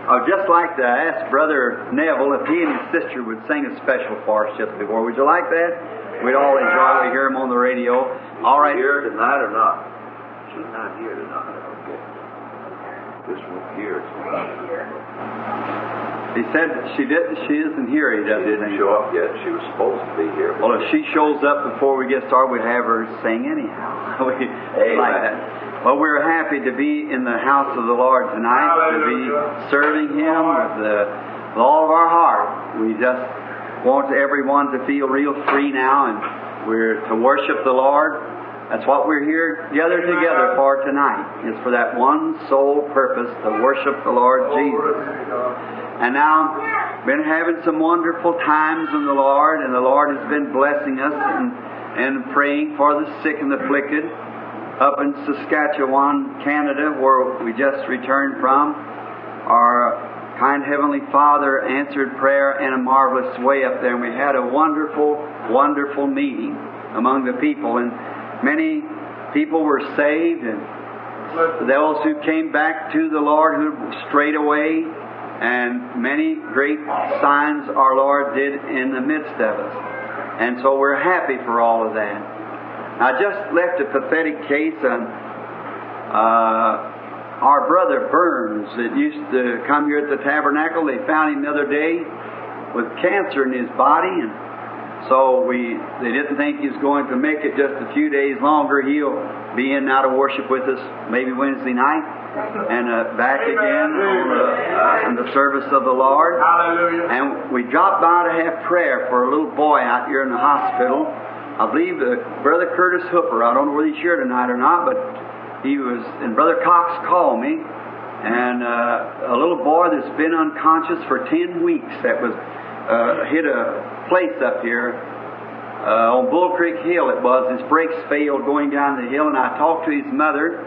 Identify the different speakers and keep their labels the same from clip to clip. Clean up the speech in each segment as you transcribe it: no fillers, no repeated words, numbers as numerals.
Speaker 1: I'd just like to ask Brother Neville if he and his sister would sing a special for us just before. Would you like that? We'd all enjoy to hear him on the radio. All right.
Speaker 2: Here tonight or not? She's not here tonight. Okay. This one here.
Speaker 1: He said she didn't. She isn't here. He doesn't.
Speaker 2: She didn't show up yet. She was supposed to be here.
Speaker 1: Well, if she shows up before we get started, we'd have her sing anyhow. We like that. Well, we're happy to be in the house of the Lord tonight, to be serving Him with all of our heart. We just want everyone to feel real free now, and we're to worship the Lord. That's what we're here gathered together for tonight. It's for that one sole purpose, to worship the Lord Jesus. And now, been having some wonderful times in the Lord, and the Lord has been blessing us and praying for the sick and the afflicted. Up in Saskatchewan, Canada, where we just returned from, our kind Heavenly Father answered prayer in a marvelous way up there, and we had a wonderful, wonderful meeting among the people, and many people were saved, and those who came back to the Lord who strayed away, and many great signs our Lord did in the midst of us. And so we're happy for all of that. I just left a pathetic case on our brother Burns that used to come here at the tabernacle. They found him the other day with cancer in his body, and so they didn't think he was going to make it just a few days longer. He'll be in now to worship with us maybe Wednesday night, and back again on the service of the Lord.
Speaker 3: Hallelujah.
Speaker 1: And we dropped by to have prayer for a little boy out here in the hospital. I believe Brother Curtis Hooper, I don't know whether he's here tonight or not, but he was, and Brother Cox called me, and a little boy that's been unconscious for 10 weeks that was hit a place up here on Bull Creek Hill. It was. His brakes failed going down the hill, and I talked to his mother,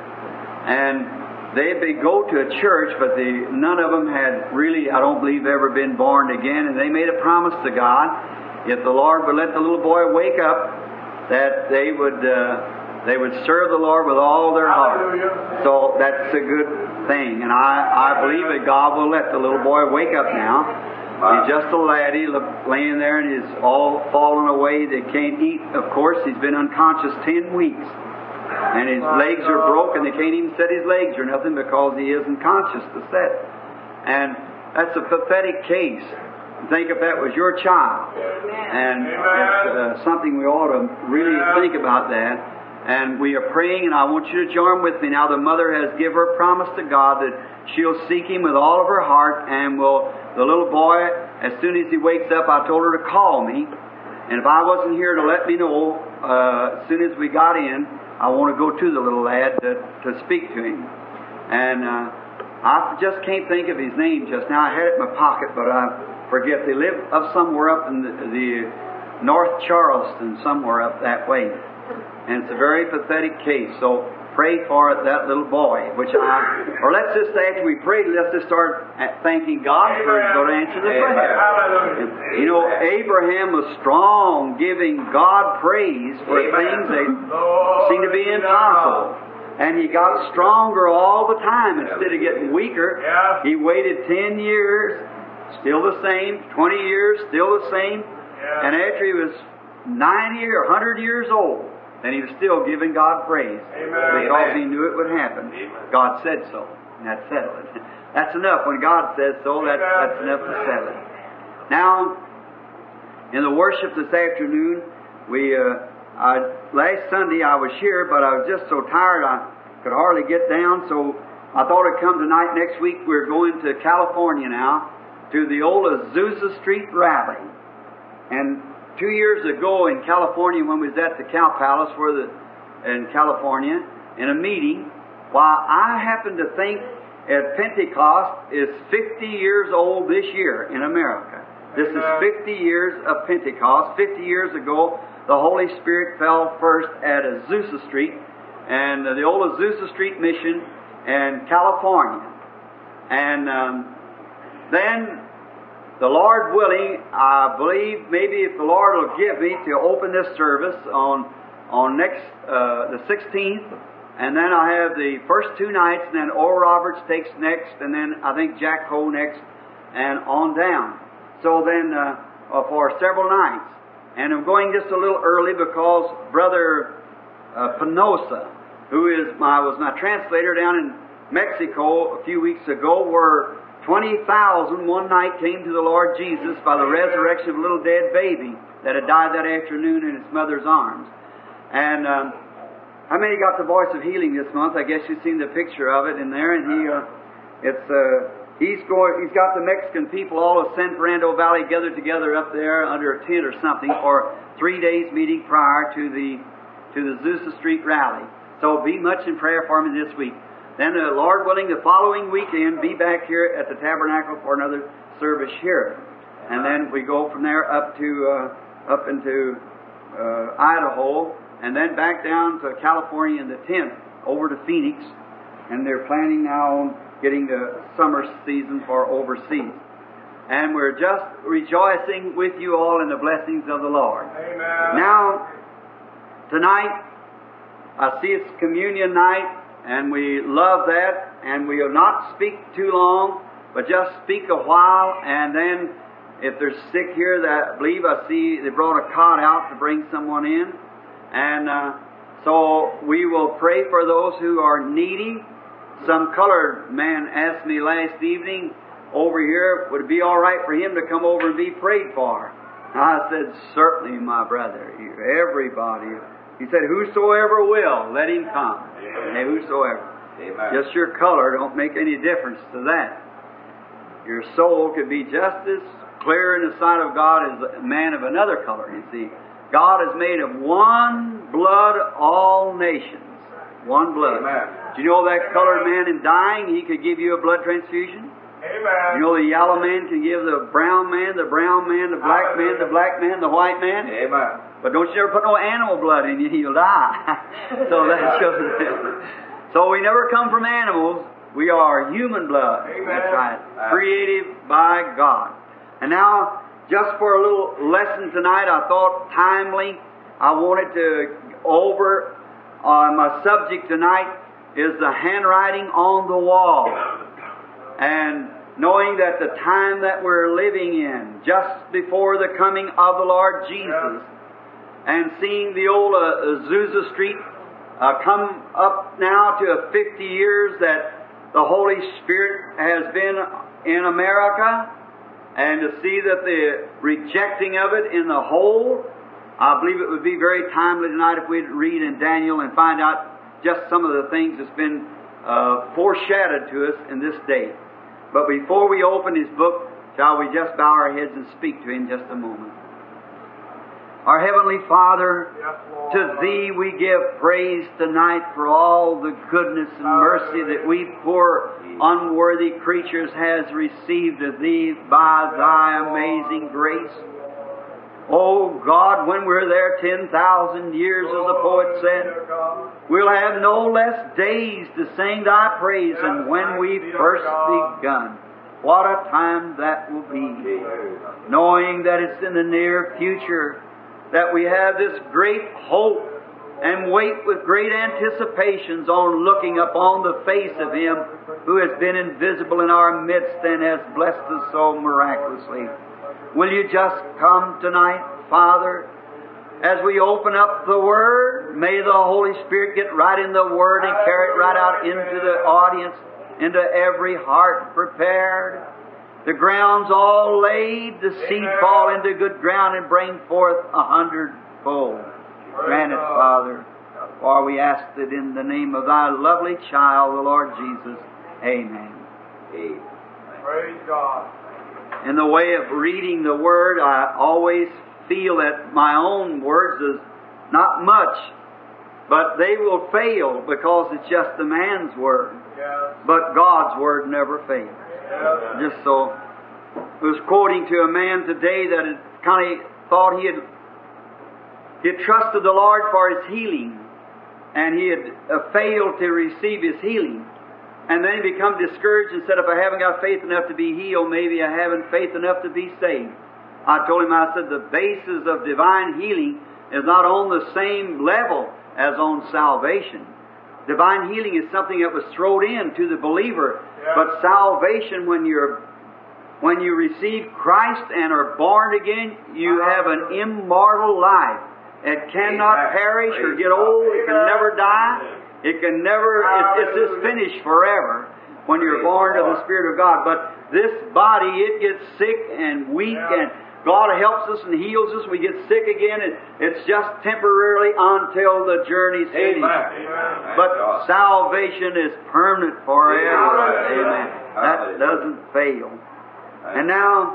Speaker 1: and they go to a church, but none of them had really, I don't believe, ever been born again, and they made a promise to God, if the Lord would let the little boy wake up, that they would serve the Lord with all their heart. So that's a good thing, and I believe that God will let the little boy wake up now. He's just a laddie laying there, and he's all fallen away. They can't eat. Of course, he's been unconscious 10 weeks, and his legs are broken. They can't even set his legs or nothing because he isn't conscious to set. And that's a pathetic case. Think if that was your child. And it's something we ought to really think about that. And we are praying, and I want you to join with me. Now the mother has given her promise to God that she'll seek Him with all of her heart, and the little boy, as soon as he wakes up, I told her to call me. And if I wasn't here to let me know, as soon as we got in, I want to go to the little lad to speak to him. And I just can't think of his name just now. I had it in my pocket, but I forget. They live up somewhere up in the North Charleston, somewhere up that way. And it's a very pathetic case. So pray for that little boy, or let's just, after we pray, let's just start thanking God for He's going to answer the prayer. You know, Abraham was strong, giving God praise for things that seem to be impossible. And he got stronger all the time instead of getting weaker. He waited 10 years, still the same, 20 years, still the same. And after he was 90 or 100 years old, and he was still giving God praise. Because he knew it would happen. God said so, and that settled it. That's enough. When God says so, that's enough to settle it. Now, in the worship this afternoon, last Sunday I was here, but I was just so tired I could hardly get down, so I thought I'd come tonight. Next week we're going to California now, to the old Azusa Street Rally. And 2 years ago in California, when we was at the Cow Palace in California, in a meeting, I happened to think that Pentecost is 50 years old this year in America. This is 50 years of Pentecost. 50 years ago, the Holy Spirit fell first at Azusa Street, and the old Azusa Street Mission in California. And then, the Lord willing, I believe maybe if the Lord will give me to open this service on the 16th And then I have the first 2 nights, and then Oral Roberts takes next, and then I think Jack Ho next, and on down. So then for several nights. And I'm going just a little early because Brother Penosa, who was my translator down in Mexico a few weeks ago, where 20,000 one night came to the Lord Jesus by the resurrection of a little dead baby that had died that afternoon in its mother's arms. And how many got the Voice of Healing this month? I guess you've seen the picture of it in there. And he's got the Mexican people all of San Fernando Valley gathered together up there under a tent or something for 3 days meeting prior to the Azusa Street rally. So be much in prayer for me this week. Then, Lord willing, the following weekend, be back here at the Tabernacle for another service here. And then we go from there up into Idaho, and then back down to California in the 10th, over to Phoenix. And they're planning now on getting the summer season for overseas. And we're just rejoicing with you all in the blessings of the Lord.
Speaker 3: Amen.
Speaker 1: Now, tonight, I see it's communion night, and we love that, and we'll not speak too long, but just speak a while, and then if there's sick here, that I believe I see they brought a cot out to bring someone in, and so we will pray for those who are needy. Some colored man asked me last evening over here, would it be all right for him to come over and be prayed for? And I said, certainly, my brother, everybody. He said, whosoever will, let him come. Hey, whosoever.
Speaker 2: Amen.
Speaker 1: Just your color don't make any difference to that. Your soul could be just as clear in the sight of God as a man of another color, you see. God is made of one blood, all nations. One blood.
Speaker 2: Amen.
Speaker 1: Do you know that colored man in dying, he could give you a blood transfusion?
Speaker 3: Amen.
Speaker 1: You know the yellow man can give the brown man, the black man, the black man, the white man?
Speaker 2: Amen.
Speaker 1: But don't you ever put no animal blood in you, you'll die. So that's just so we never come from animals. We are human blood.
Speaker 3: Amen.
Speaker 1: That's right. Created by God. And now, just for a little lesson tonight, I thought timely, I wanted to over my subject tonight is the handwriting on the wall. And knowing that the time that we're living in, just before the coming of the Lord Jesus, and seeing the old Azusa Street come up now to 50 years that the Holy Spirit has been in America, and to see that the rejecting of it in the whole, I believe it would be very timely tonight if we'd read in Daniel and find out just some of the things that's been foreshadowed to us in this day. But before we open His book, shall we just bow our heads and speak to Him just a moment? Our Heavenly Father, to Thee we give praise tonight for all the goodness and mercy that we poor unworthy creatures has received of Thee by Thy amazing grace. Oh God, when we're there 10,000 years, as the poet said, we'll have no less days to sing Thy praise than when we first begun. What a time that will be, knowing that it's in the near future, that we have this great hope and wait with great anticipations on looking upon the face of Him who has been invisible in our midst and has blessed us so miraculously. Will you just come tonight, Father, as we open up the Word? May the Holy Spirit get right in the Word and carry it right out into the audience, into every heart prepared. The ground's all laid, the seed fall into good ground and bring forth 100-fold. Grant it, Father, for we ask it in the name of Thy lovely child, the Lord Jesus. Amen.
Speaker 2: Amen.
Speaker 3: Praise God.
Speaker 1: In the way of reading the Word, I always feel that my own words is not much, but they will fail because it's just the man's Word.
Speaker 3: Yes.
Speaker 1: But God's Word never fails.
Speaker 3: Yes.
Speaker 1: Just so, I was quoting to a man today that had kind of thought he had trusted the Lord for his healing, and he had failed to receive his healing. And then he become discouraged and said, if I haven't got faith enough to be healed, maybe I haven't faith enough to be saved. I told him, I said, the basis of divine healing is not on the same level as on salvation. divine healing is something that was thrown in to the believer.
Speaker 3: Yeah.
Speaker 1: But salvation, when you receive Christ and are born again, you have an immortal life. It cannot perish or get old. It can never die. It can never, it's just finished forever when you're born of the Spirit of God. But this body, it gets sick and weak, and God helps us and heals us. We get sick again, and it's just temporarily until the journey's finished. But salvation is permanent forever. Amen. That doesn't fail. And now,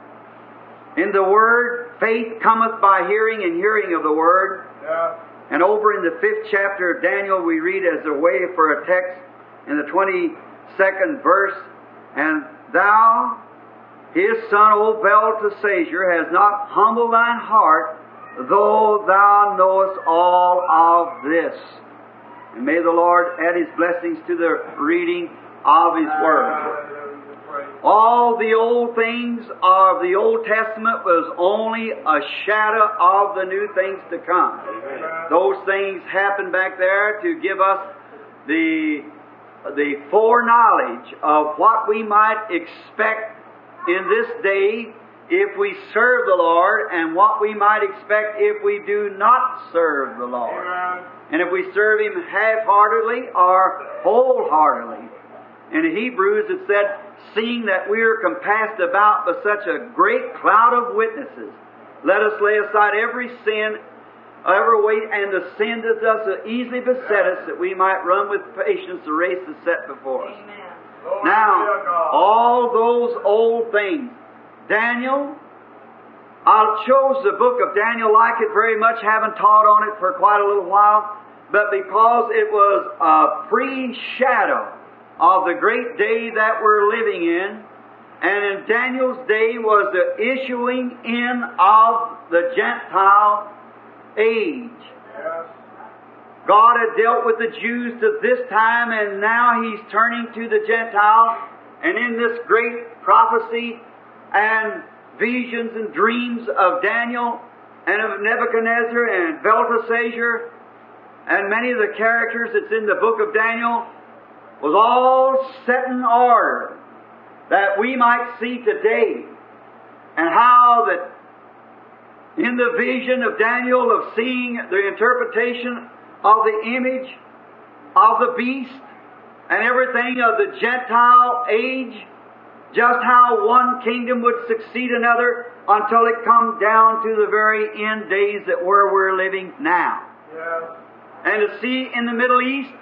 Speaker 1: in the Word, faith cometh by hearing, and hearing of the Word. And over in the 5th chapter of Daniel, we read as a way for a text in the 22nd verse, and thou, his son, O Belteshazzar, has not humbled thine heart, though thou knowest all of this. And may the Lord add His blessings to the reading of His Word. All the old things of the Old Testament was only a shadow of the new things to come. Those things happened back there to give us the foreknowledge of what we might expect in this day if we serve the Lord, and what we might expect if we do not serve the Lord. And if we serve Him half-heartedly or wholeheartedly. In Hebrews it said, seeing that we are compassed about by such a great cloud of witnesses, let us lay aside every sin, every weight, and the sin that does easily beset us, that we might run with patience the race that's set before us.
Speaker 3: Amen.
Speaker 1: Now, all those old things, Daniel, I chose the book of Daniel, like it very much, haven't taught on it for quite a little while, but because it was a pre-shadow of the great day that we're living in, and in Daniel's day was the issuing in of the Gentile age. God had dealt with the Jews to this time, and now He's turning to the Gentiles, and in this great prophecy and visions and dreams of Daniel and of Nebuchadnezzar and Belteshazzar and many of the characters that's in the book of Daniel was all set in order that we might see today, and how that in the vision of Daniel of seeing the interpretation of the image of the beast and everything of the Gentile age, just how one kingdom would succeed another until it come down to the very end days that we're living now. And to see in the Middle East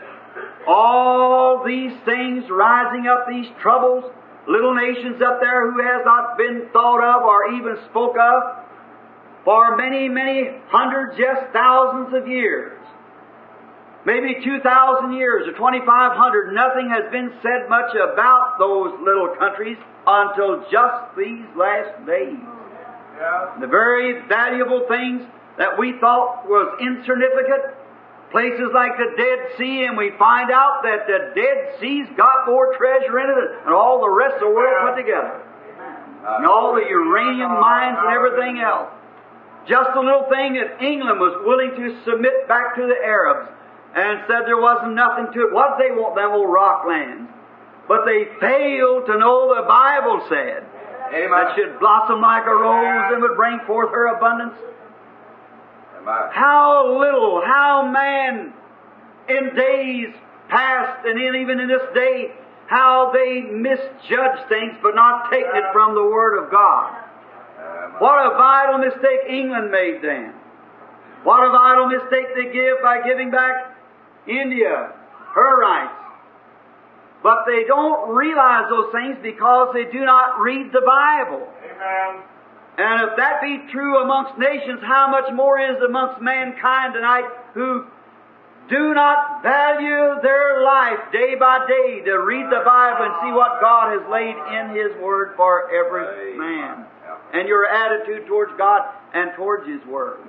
Speaker 1: all these things rising up, these troubles, little nations up there who has not been thought of or even spoke of for many, many hundreds, yes, thousands of years. Maybe 2,000 years or 2,500, nothing has been said much about those little countries until just these last days. The very valuable things that we thought was insignificant, places like the Dead Sea, and we find out that the Dead Sea's got more treasure in it than all the rest of the world put together. And all the uranium mines and everything else. Just a little thing that England was willing to submit back to the Arabs and said there wasn't nothing to it. What did they want, them old rock lands? But they failed to know the Bible said that should blossom like a rose and would bring forth her abundance. How little, how man in days past and even in this day, how they misjudge things but not taking it from the Word of God. What a vital mistake England made then. What a vital mistake they give by giving back India her rights. But they don't realize those things because they do not read the Bible.
Speaker 3: Amen.
Speaker 1: And if that be true amongst nations, how much more is amongst mankind tonight who do not value their life day by day to read the Bible and see what God has laid in His Word for every man. And your attitude towards God and towards His Word.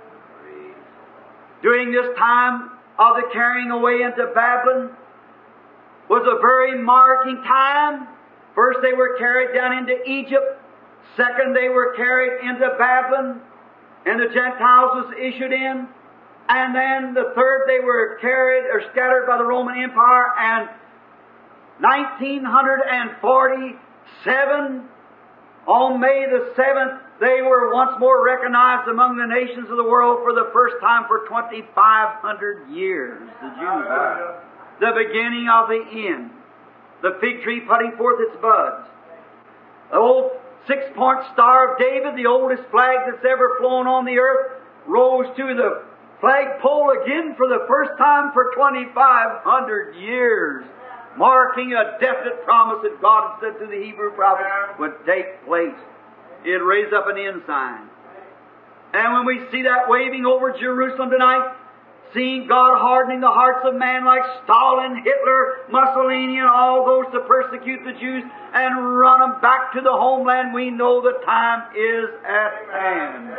Speaker 1: During this time of the carrying away into Babylon was a very marking time. First they were carried down into Egypt. Second, they were carried into Babylon, and the Gentiles was issued in. And then the third, they were carried or scattered by the Roman Empire. And 1947, on May the 7th, they were once more recognized among the nations of the world for the first time for 2,500 years. The Jews were. The beginning of the end. The fig tree putting forth its buds. The old 6-point Star of David, the oldest flag that's ever flown on the earth, rose to the flagpole again for the first time for 2,500 years, marking a definite promise that God had said through the Hebrew prophets would take place. It raised up an ensign. And when we see that waving over Jerusalem tonight, seeing God hardening the hearts of man like Stalin, Hitler, Mussolini, and all those to persecute the Jews and run them back to the homeland, we know the time is at hand.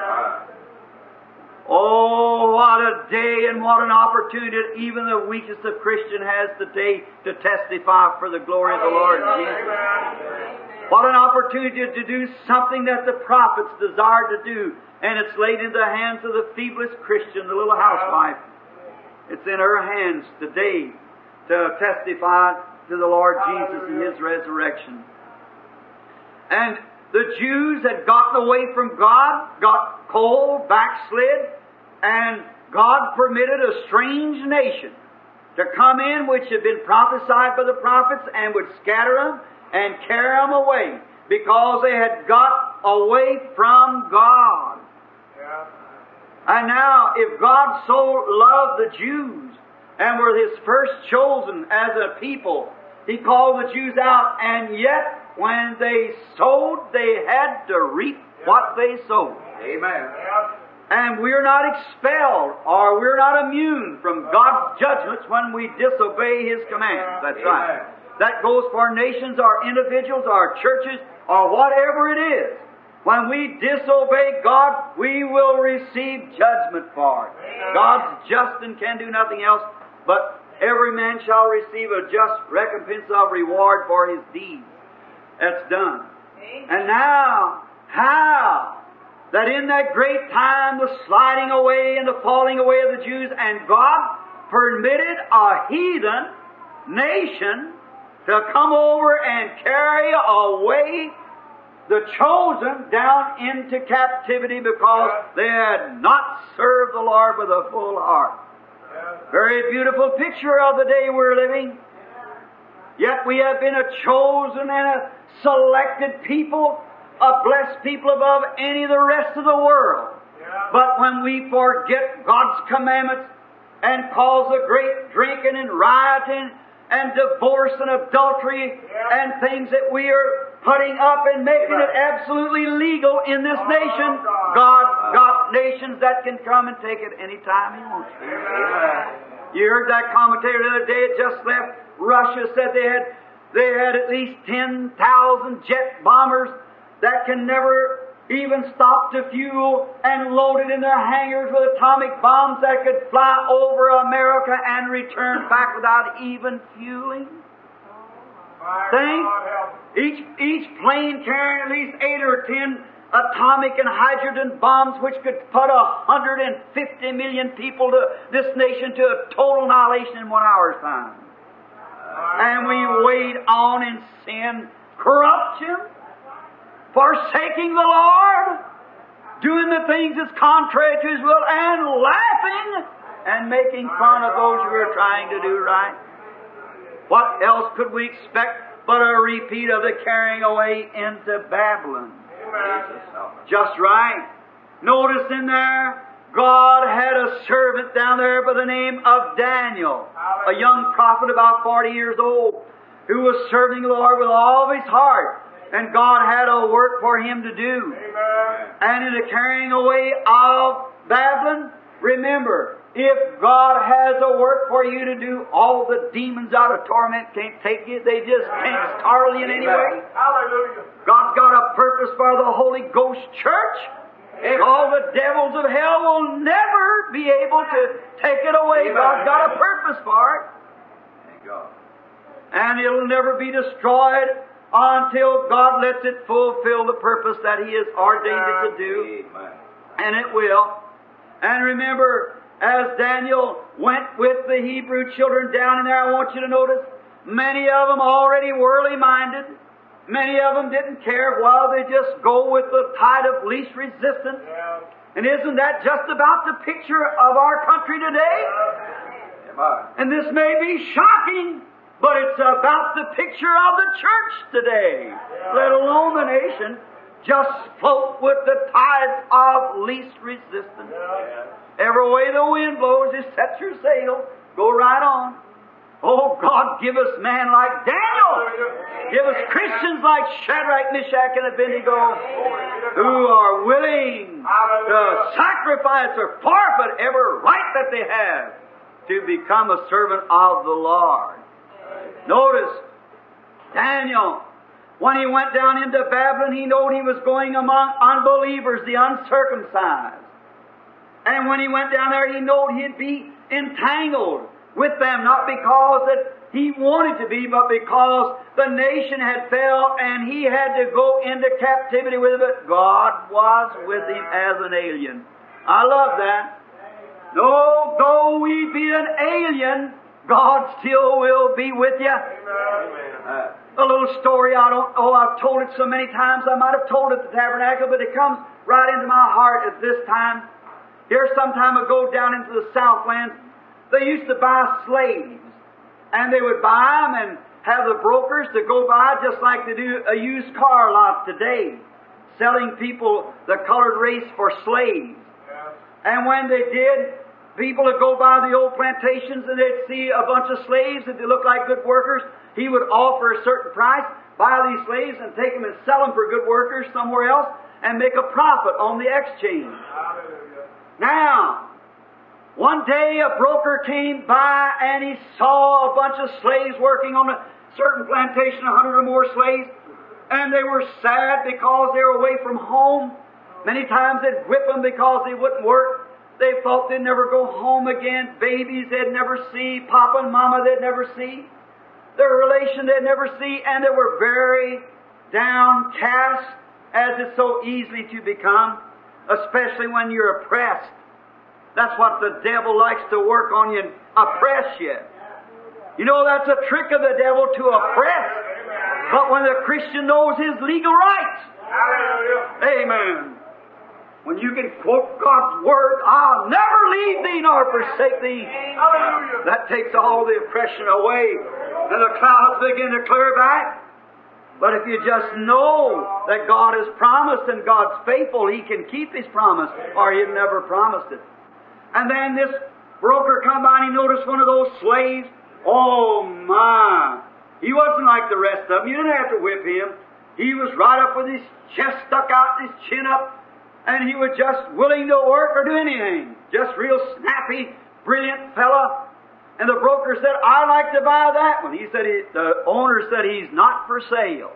Speaker 1: Oh, what a day and what an opportunity that even the weakest of Christians has today to testify for the glory of the Lord Jesus. What an opportunity to do something that the prophets desired to do. And it's laid in the hands of the feeblest Christian, the little housewife. It's in her hands today to testify to the Lord Jesus and His resurrection. And the Jews had gotten away from God, got cold, backslid, and God permitted a strange nation to come in which had been prophesied by the prophets and would scatter them and carry them away because they had got away from God. And now, if God so loved the Jews and were His first chosen as a people, He called the Jews out, and yet when they sowed, they had to reap what they sowed.
Speaker 2: Amen.
Speaker 1: And we're not expelled or we're not immune from God's judgments when we disobey His commands. That's right. That goes for nations or individuals or churches or whatever it is. When we disobey God, we will receive judgment for it. God's just and can do nothing else, but every man shall receive a just recompense of reward for his deeds. That's done. And now, how? That in that great time, the sliding away and the falling away of the Jews, and God permitted a heathen nation to come over and carry away the chosen down into captivity because they had not served the Lord with a full heart. Very beautiful picture of the day we're living. Yet we have been a chosen and a selected people, a blessed people above any of the rest of the world. But when we forget God's commandments and cause a great drinking and rioting and divorce and adultery and things that we are putting up and making it absolutely legal in this nation, God's got nations that can come and take it any time He wants to. You heard that commentator the other day, it just left. Russia said they had at least 10,000 jet bombers that can never even stop to fuel and loaded in their hangars with atomic bombs that could fly over America and return back without even fueling. Think, each plane carrying at least 8 or 10 atomic and hydrogen bombs which could put 150 million people to this nation to a total annihilation in 1 hour's time. And we wade on in sin, corruption, forsaking the Lord, doing the things that's contrary to His will, and laughing and making fun of those who are trying to do right. What else could we expect but a repeat of the carrying away into Babylon? Just right. Notice in there, God had a servant down there by the name of Daniel, a young prophet about 40 years old, who was serving the Lord with all of his heart. And God had a work for him to do. And in the carrying away of Babylon, remember, if God has a work for you to do, all the demons out of torment can't take you. They just can't startle you in any way.
Speaker 3: Hallelujah.
Speaker 1: God's got a purpose for the Holy Ghost Church. All the devils of hell will never be able to take it away. God's got a purpose for it.
Speaker 2: Thank God.
Speaker 1: And it'll never be destroyed until God lets it fulfill the purpose that He has ordained it to do.
Speaker 2: Amen.
Speaker 1: And it will. And remember, as Daniel went with the Hebrew children down in there, I want you to notice, many of them already worldly minded. Many of them didn't care. Well, they just go with the tide of least resistance. And isn't that just about the picture of our country today? And this may be shocking, but it's about the picture of the church today, let alone the nation. Just float with the tides of least resistance. Every way the wind blows, it sets your sail. Go right on. Oh, God, give us men like Daniel. Give us Christians like Shadrach, Meshach, and Abednego who are willing to sacrifice or forfeit every right that they have to become a servant of the Lord. Notice, Daniel, when he went down into Babylon, he knew he was going among unbelievers, the uncircumcised. And when he went down there, he knew he'd be entangled with them, not because that he wanted to be, but because the nation had fell and he had to go into captivity with it. But God was with him as an alien. I love that. No, though we be an alien, God still will be with you. A little story, I've told it so many times, I might have told it at the tabernacle, but it comes right into my heart at this time. Here some time ago down into the Southland, they used to buy slaves. And they would buy them and have the brokers to go by just like they do a used car lot today, selling people the colored race for slaves. And when they did, people would go by the old plantations and they'd see a bunch of slaves that they looked like good workers. He would offer a certain price, buy these slaves and take them and sell them for good workers somewhere else and make a profit on the exchange. Now, one day a broker came by and he saw a bunch of slaves working on a certain plantation, 100 or more slaves, and they were sad because they were away from home. Many times they'd whip them because they wouldn't work. They thought they'd never go home again. Babies they'd never see. Papa and Mama they'd never see. Their relation they'd never see. And they were very downcast, as it's so easily to become, especially when you're oppressed. That's what the devil likes to work on you and oppress you. You know, that's a trick of the devil to oppress. But when the Christian knows his legal rights, amen. When you can quote God's Word, I'll never leave thee nor forsake thee. That takes all the oppression away. And the clouds begin to clear back. But if you just know that God has promised and God's faithful, He can keep His promise, or He'd never promised it. And then this broker come by and he noticed one of those slaves. Oh my! He wasn't like the rest of them. You didn't have to whip him. He was right up with his chest stuck out and his chin up, and he was just willing to work or do anything. Just real snappy, brilliant fella. And the broker said, I'd like to buy that one. He said, the owner said, he's not for sale.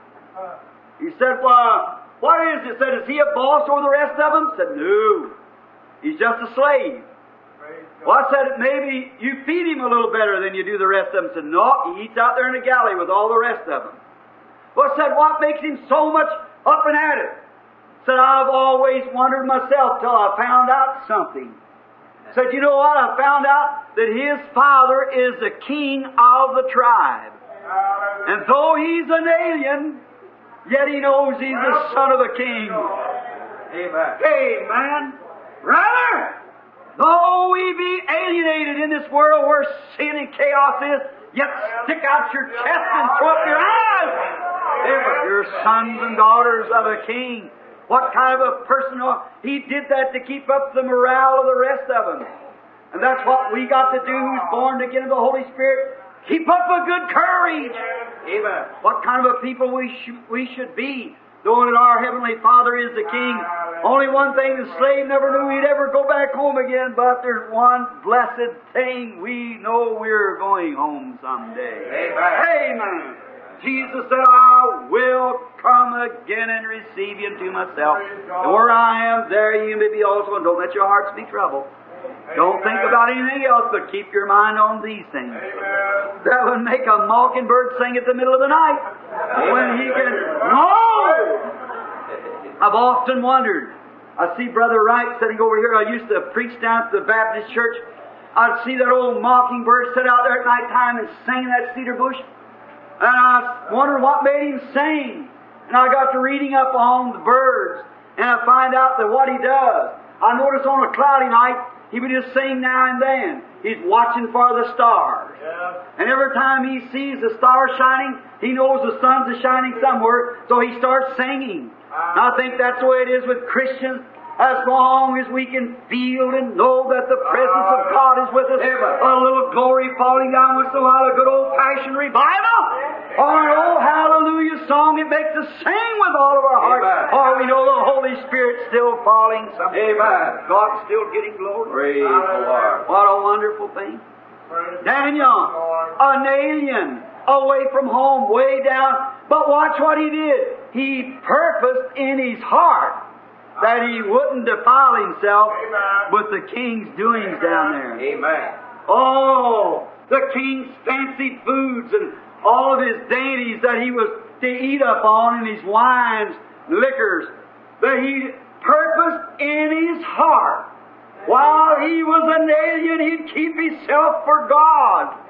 Speaker 1: He said, well, what is it? He said, is he a boss over the rest of them? He said, no. He's just a slave. Well, I said, maybe you feed him a little better than you do the rest of them. He said, no, he eats out there in the galley with all the rest of them. Well, I said, what makes him so much up and at it? I said, I've always wondered myself till I found out something. I said, you know what? I found out that his father is the king of the tribe. And though he's an alien, yet he knows he's the son of the king. Amen. Amen. Brother, though we be alienated in this world where sin and chaos is, yet stick out your chest and throw up your eyes. You're sons and daughters of a king. What kind of a person? He did that to keep up the morale of the rest of them. And that's what we got to do, who's born again of the Holy Spirit. Keep up a good courage. Amen. What kind of a people we should be, knowing that our Heavenly Father is the King. Only one thing, the slave never knew he'd ever go back home again, but there's one blessed thing, we know we're going home someday. Amen. Amen. Jesus said, I will come again and receive you unto myself. And where I am, there you may be also, and don't let your hearts be troubled. Don't think about anything else, but keep your mind on these things. That would make a mockingbird sing at the middle of the night. When he can... No! I've often wondered. I see Brother Wright sitting over here. I used to preach down at the Baptist church. I'd see that old mockingbird sit out there at night time and sing in that cedar bush. And I wondered what made him sing. And I got to reading up on the birds. And I find out that what he does. I noticed on a cloudy night, he would just sing now and then. He's watching for the stars.
Speaker 3: Yeah.
Speaker 1: And every time he sees the stars shining, he knows the sun's shining somewhere, so he starts singing. And I think that's the way it is with Christians. As long as we can feel and know that the presence of God is with us, a little glory falling down once in a while, a good old-fashioned revival, or an old hallelujah song, it makes us sing with all of our heart. Or we know the Holy Spirit's still falling somewhere.
Speaker 2: Amen.
Speaker 1: God's still getting glory.
Speaker 2: Praise the Lord.
Speaker 1: What a wonderful thing. Daniel, an alien, away from home, way down. But watch what he did. He purposed in his heart that he wouldn't defile himself with the king's doings down there.
Speaker 2: Amen.
Speaker 1: Oh, the king's fancy foods and all of his dainties that he was to eat up on, and his wines, liquors, that he purposed in his heart. While he was an alien, he'd keep himself for God.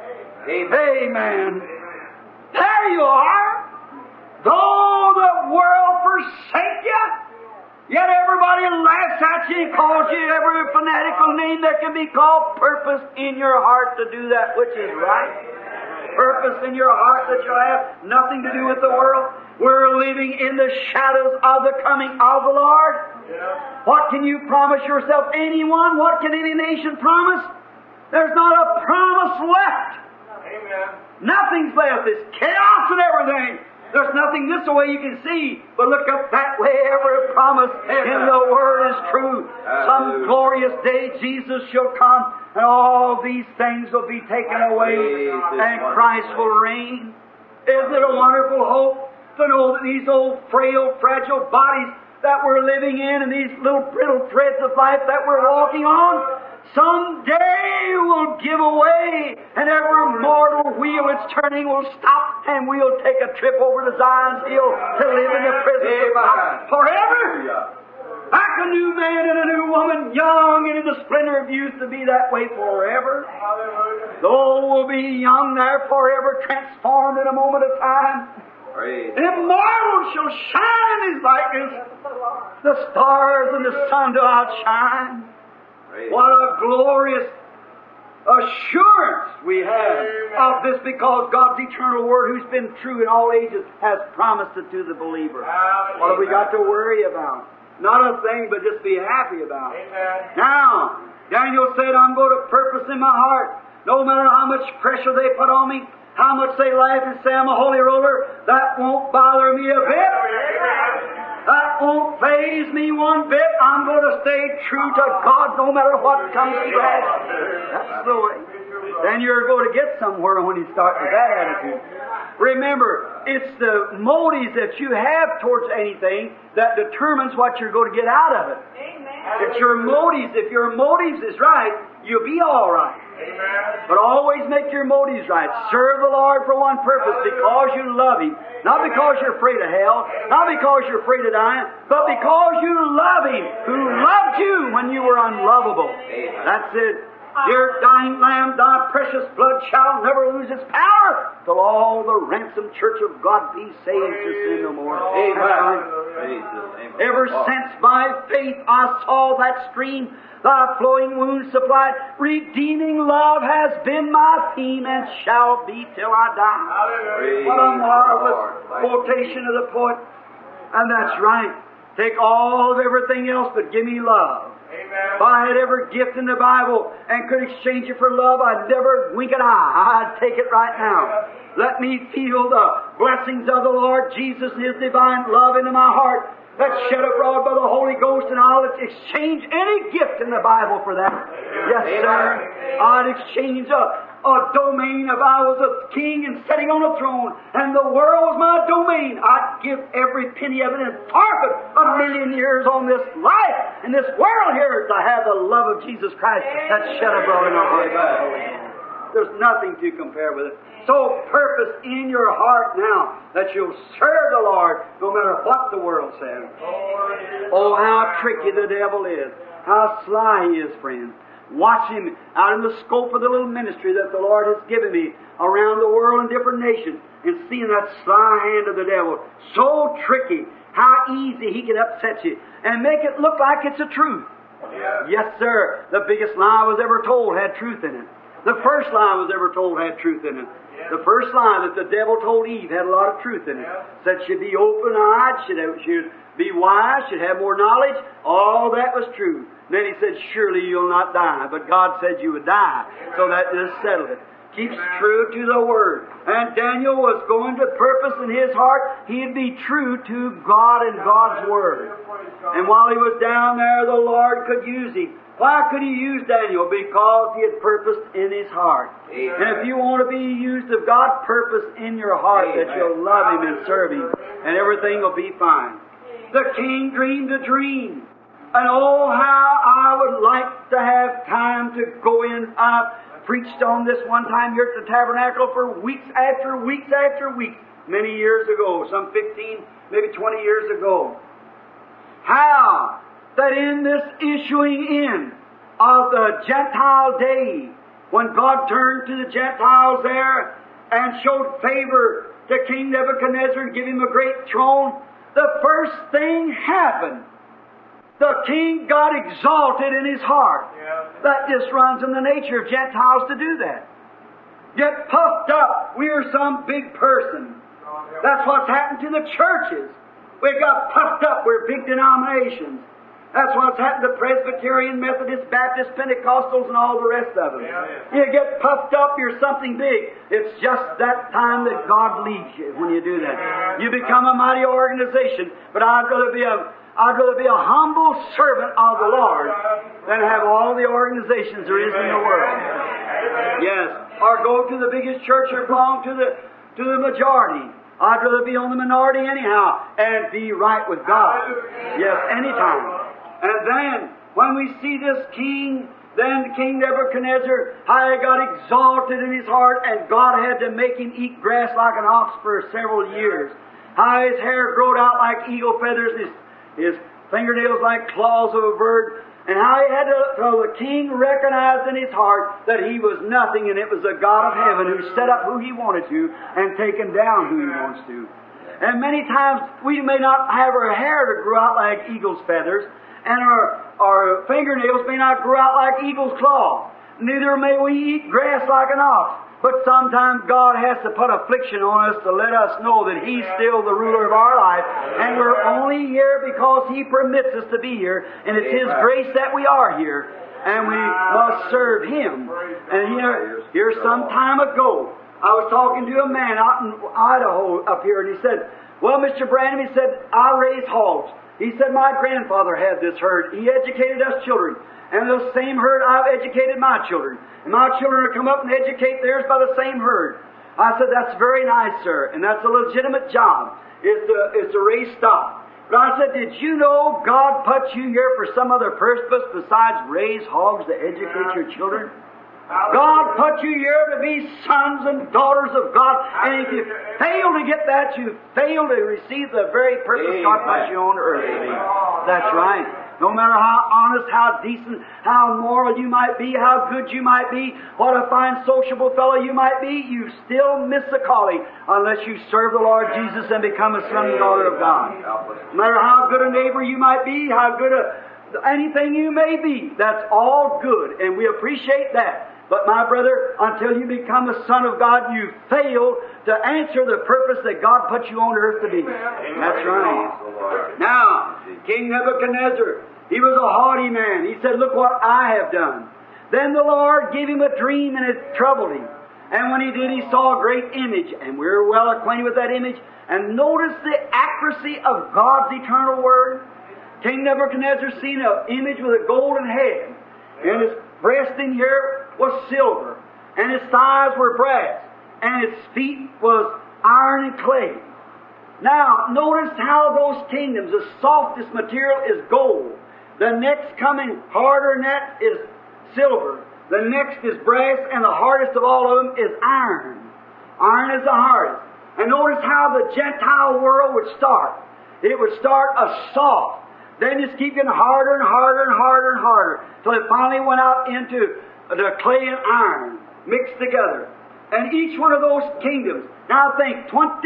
Speaker 1: Amen. There you are. Though the world forsake you, yet everybody laughs at you and calls you every fanatical name that can be called. Purpose in your heart to do that which is right. Purpose in your heart that you'll have nothing to do with the world. We're living in the shadows of the coming of the Lord.
Speaker 3: Yeah.
Speaker 1: What can you promise yourself? Anyone? What can any nation promise? There's not a promise left.
Speaker 3: Amen.
Speaker 1: Nothing's left. It's chaos and everything. There's nothing this way you can see, but look up that way. Every promise in the Word is true. Some glorious day Jesus shall come, and all these things will be taken away, and Christ will reign. Isn't it a wonderful hope to know that these old, frail, fragile bodies that we're living in, and these little brittle threads of life that we're walking on, someday will give away, and every mortal wheel it's turning will stop, and we'll take a trip over to Zion's Hill to live in the presence of God forever. Like a new man and a new woman, young and in the splendor of youth, to be that way forever.
Speaker 3: Hallelujah.
Speaker 1: Though we'll be young there forever, transformed in a moment of time.
Speaker 2: Praise.
Speaker 1: Immortal shall shine in His likeness. The stars and the sun do outshine.
Speaker 2: Praise.
Speaker 1: What a glorious assurance we have of this, because God's eternal Word, who's been true in all ages, has promised it to the believer. What have we got to worry about? Not a thing, but just be happy about it.
Speaker 3: Amen.
Speaker 1: Now, Daniel said, I'm going to purpose in my heart, no matter how much pressure they put on me, how much they laugh and say I'm a holy roller, that won't bother me a bit. That won't faze me one bit. I'm going to stay true to God no matter what comes to pass. That's the way. Then you're going to get somewhere when you start with that attitude. Remember, it's the motives that you have towards anything that determines what you're going to get out of it. It's your motives. If your motives is right, you'll be all right.
Speaker 3: Amen.
Speaker 1: But always make your motives right. Serve the Lord for one purpose, because you love Him. Not because you're afraid of hell, not because you're afraid of dying, but because you love Him, who loved you when you were unlovable. That's it. Dear dying Lamb, thy precious blood shall never lose its power till all the ransomed church of God be saved to sin no more.
Speaker 2: Amen. Praise the name of
Speaker 1: Ever
Speaker 2: the Lord.
Speaker 1: since by faith I saw that stream, thy flowing wounds supplied, redeeming love has been my theme and shall be till I die.
Speaker 3: Hallelujah.
Speaker 1: What a marvelous quotation of the poet. And that's right. Take all of everything else, but give me love.
Speaker 3: Amen.
Speaker 1: If I had every gift in the Bible and could exchange it for love, I'd never wink an eye. I'd take it right now. Let me feel the blessings of the Lord Jesus and His divine love into my heart that's shed abroad by the Holy Ghost, and I'll exchange any gift in the Bible for that. Yes, sir. I'd exchange a domain if I was a king and sitting on a throne, and the world was my domain. I'd give every penny of it and forfeit 1,000,000 years on this life in this world here to have the love of Jesus Christ that's shed abroad in our hearts. There's nothing to compare with it. So purpose in your heart now that you'll serve the Lord no matter what the world says. Oh, how tricky the devil is. How sly he is, friends. Watch him out in the scope of the little ministry that the Lord has given me around the world in different nations, and seeing that sly hand of the devil. So tricky. How easy he can upset you and make it look like it's a truth. Yes, sir. The biggest lie was ever told had truth in it. The first lie was ever told had truth in it. The first lie that the devil told Eve had a lot of truth in it. Said she'd be open-eyed, she'd be wise, she'd have more knowledge. All that was true. And then he said, surely you'll not die. But God said you would die. So that just settled it. Keeps true to the Word. And Daniel was going to purpose in his heart, he'd be true to God and God's Word. And while he was down there, the Lord could use him. Why could he use Daniel? Because he had purposed in his heart. Amen. And if you want to be used of God, purpose in your heart that you'll love Him and serve Him, and everything will be fine. The king dreamed a dream. And oh, how I would like to have time to go in. I've preached on this one time here at the Tabernacle for weeks after weeks after weeks, many years ago, some 15, maybe 20 years ago. How that in this issuing in of the Gentile day, when God turned to the Gentiles there and showed favor to King Nebuchadnezzar and gave him a great throne, the first thing happened. The king got exalted in his heart. That just runs in the nature of Gentiles to do that. Get puffed up. We're some big person. That's what's happened to the churches. We got puffed up. We're big denominations. That's what's happened to Presbyterian, Methodist, Baptist, Pentecostals, and all the rest of them. You get puffed up, you're something big. It's just that time that God leads you when you do that. You become a mighty organization, but I'd rather be a humble servant of the Lord than have all the organizations there is in the world. Yes. Or go to the biggest church or belong to the majority. I'd rather be on the minority anyhow and be right with God. Yes, anytime. And then, when we see this king, then King Nebuchadnezzar, how he got exalted in his heart, and God had to make him eat grass like an ox for several years. How his hair growed out like eagle feathers, his fingernails like claws of a bird, and how he had to, the king recognized in his heart that he was nothing, and it was the God of heaven who set up who he wanted to and taken down who he wants to. And many times we may not have our hair to grow out like eagle's feathers, and our fingernails may not grow out like eagle's claws. Neither may we eat grass like an ox. But sometimes God has to put affliction on us to let us know that He's still the ruler of our life. And we're only here because He permits us to be here. And it's His grace that we are here. And we must serve Him. And here some time ago, I was talking to a man out in Idaho up here, and he said, well, Mr. Branham, he said, I raise hogs. He said, my grandfather had this herd. He educated us children. And the same herd I've educated my children. And my children will come up and educate theirs by the same herd. I said, that's very nice, sir. And that's a legitimate job. It's to raise stock. But I said, did you know God put you here for some other purpose besides raise hogs to educate your children? God put you here to be sons and daughters of God. And if you fail to get that, you fail to receive the very purpose God put you on earth to be. That's right. No matter how honest, how decent, how moral you might be, how good you might be, what a fine sociable fellow you might be, you still miss the calling unless you serve the Lord Jesus and become a son and daughter of God. No matter how good a neighbor you might be, how good anything you may be, that's all good, and we appreciate that. But my brother, until you become a son of God, you fail to answer the purpose that God put you on earth to be. That's right. Now, King Nebuchadnezzar, he was a haughty man. He said, look what I have done. Then the Lord gave him a dream, and it troubled him. And when he did, he saw a great image. And we're well acquainted with that image. And notice the accuracy of God's eternal word. King Nebuchadnezzar seen an image with a golden head. And his breast in here was silver, and his thighs were brass, and his feet was iron and clay. Now, notice how those kingdoms, the softest material is gold. The next coming harder than that is silver. The next is brass, and the hardest of all of them is iron. Iron is the hardest. And notice how the Gentile world would start. It would start a soft, then just keep getting harder and harder and harder and harder, till it finally went out into the clay and iron mixed together. And each one of those kingdoms, now think,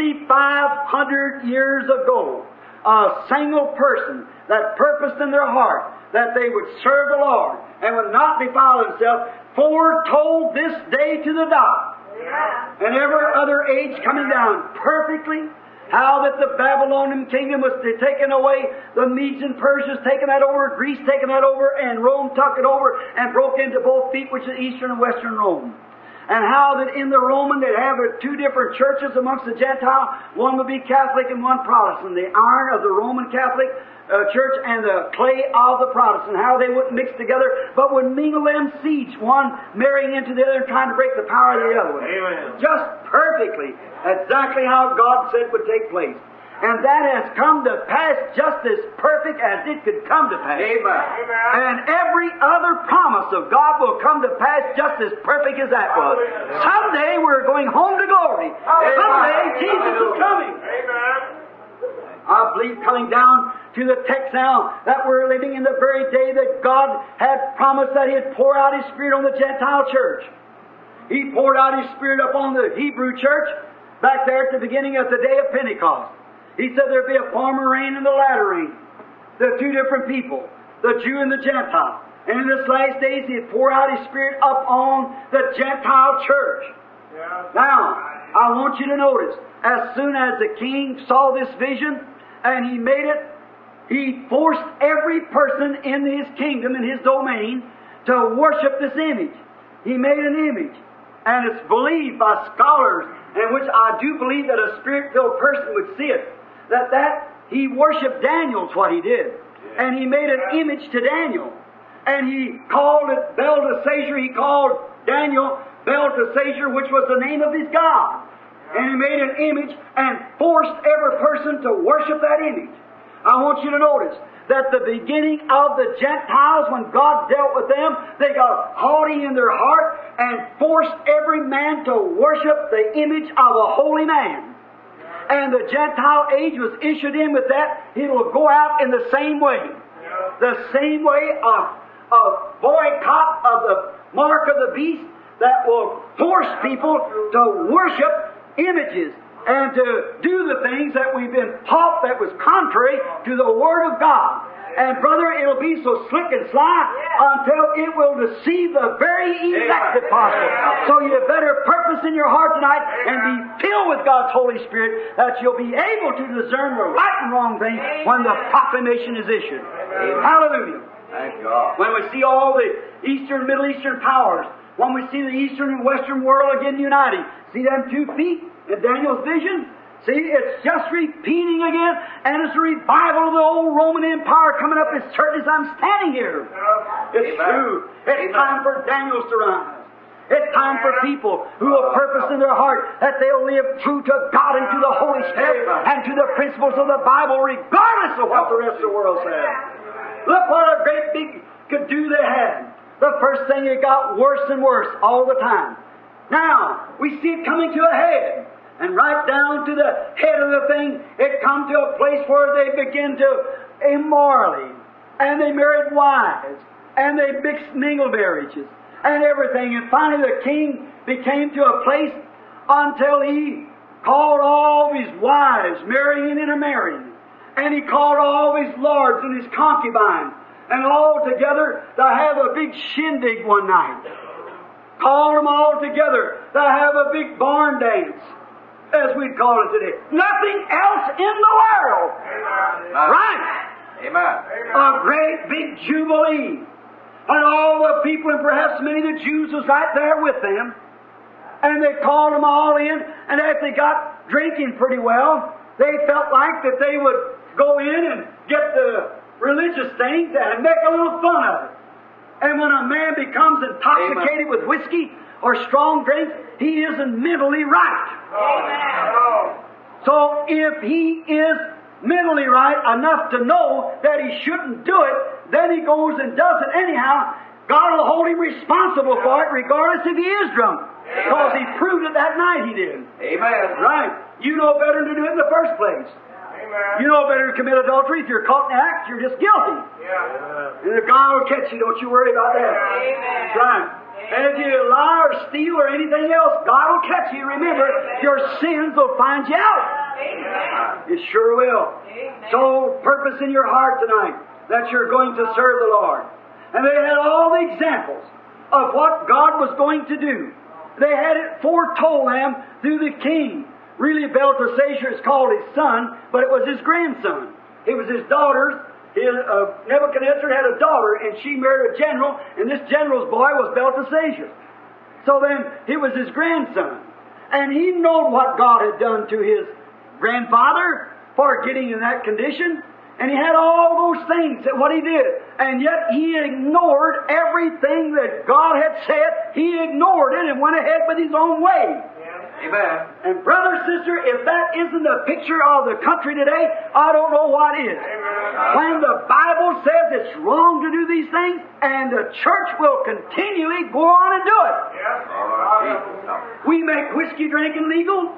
Speaker 1: 2,500 years ago, a single person that purposed in their heart that they would serve the Lord and would not defile themselves, foretold this day to the dot. Yeah. And every other age coming down perfectly. How that the Babylonian kingdom was taken away, the Medes and Persians taken that over, Greece taken that over, and Rome took it over and broke into both feet, which is Eastern and Western Rome. And how that in the Roman they'd have two different churches amongst the Gentile. One would be Catholic and one Protestant. The iron of the Roman Catholic church and the clay of the Protestant. How they wouldn't mix together, but would mingle them seeds, one marrying into the other and trying to break the power of the other one.
Speaker 3: Amen.
Speaker 1: Just perfectly, exactly how God said would take place. And that has come to pass just as perfect as it could come to pass.
Speaker 2: Amen.
Speaker 1: And every other promise of God will come to pass just as perfect as that was. Someday we're going home to glory. Someday Jesus is coming.
Speaker 3: Amen.
Speaker 1: I believe coming down to the text now that we're living in the very day that God had promised that He'd pour out His Spirit on the Gentile church. He poured out His Spirit upon the Hebrew church back there at the beginning of the day of Pentecost. He said there'd be a former rain and the latter rain. The two different people, the Jew and the Gentile. And in this last days, He'd pour out His Spirit up on the Gentile church.
Speaker 3: Yeah.
Speaker 1: Now, I want you to notice, as soon as the king saw this vision, and he made it, he forced every person in his kingdom, in his domain, to worship this image. He made an image. And it's believed by scholars, in which I do believe that a Spirit-filled person would see it, that he worshipped Daniel's what he did. And he made an image to Daniel. And he called it Belteshazzar. He called Daniel Belteshazzar, which was the name of his God. And he made an image and forced every person to worship that image. I want you to notice that the beginning of the Gentiles, when God dealt with them, they got haughty in their heart and forced every man to worship the image of a holy man. And the Gentile age was issued in with that. It will go out in the same way. The same way of boycott of the mark of the beast that will force people to worship images and to do the things that we've been taught that was contrary to the Word of God. And brother, it'll be so slick and sly until it will deceive the very elect if possible. So you better purpose in your heart tonight and be filled with God's Holy Spirit that you'll be able to discern the right and wrong thing when the proclamation is issued. Hallelujah.
Speaker 2: Thank God.
Speaker 1: When we see all the Eastern, Middle Eastern powers, when we see the Eastern and Western world again uniting, see them 2 feet in Daniel's vision? See, it's just repeating again, and it's a revival of the old Roman Empire coming up as certain as I'm standing here. It's true. It's time for Daniels to rise. It's time for people who have purpose in their heart that they'll live true to God and to the Holy Spirit and to the principles of the Bible, regardless of what the rest of the world says. Look what a great big could-do they had. The first thing, it got worse and worse all the time. Now, we see it coming to a head. And right down to the head of the thing, it come to a place where they begin to immorally. And they married wives. And they mingled marriages. And everything. And finally the king became to a place until he called all his wives, marrying and intermarrying. And he called all his lords and his concubines. And all together to have a big shindig one night. Called them all together to have a big barn dance, as we'd call it today. Nothing else in the world.
Speaker 3: Amen.
Speaker 1: Right.
Speaker 2: Amen.
Speaker 1: A great big jubilee. And all the people, and perhaps many of the Jews was right there with them. And they called them all in, and as they got drinking pretty well, they felt like that they would go in and get the religious things and make a little fun of it. And when a man becomes intoxicated with whiskey or strong drink, he isn't mentally right.
Speaker 3: Amen.
Speaker 1: So if he is mentally right enough to know that he shouldn't do it, then he goes and does it anyhow. God will hold him responsible for it regardless if he is drunk. Because he proved it that night he did.
Speaker 2: Amen.
Speaker 1: Right. You know better than to do it in the first place.
Speaker 3: Amen.
Speaker 1: You know better to commit adultery. If you're caught in the act, you're just guilty.
Speaker 3: Yeah.
Speaker 1: And if God will catch you, don't you worry about that. That's right. And if you lie or steal or anything else, God will catch you. Remember, your sins will find you out. It sure will. So, purpose in your heart tonight that you're going to serve the Lord. And they had all the examples of what God was going to do. They had it foretold them through the king. Really, Belteshazzar is called his son, but it was his grandson. It was his daughter's. Nebuchadnezzar had a daughter, and she married a general, and this general's boy was Belteshazzar. So then, it was his grandson. And he knew what God had done to his grandfather for getting in that condition. And he had all those things, that what he did. And yet he ignored everything that God had said. He ignored it and went ahead with his own way.
Speaker 2: Amen.
Speaker 1: And brother, sister, if that isn't a picture of the country today, I don't know what is. When the Bible says it's wrong to do these things, and the church will continually go on and do it. We make whiskey drinking legal.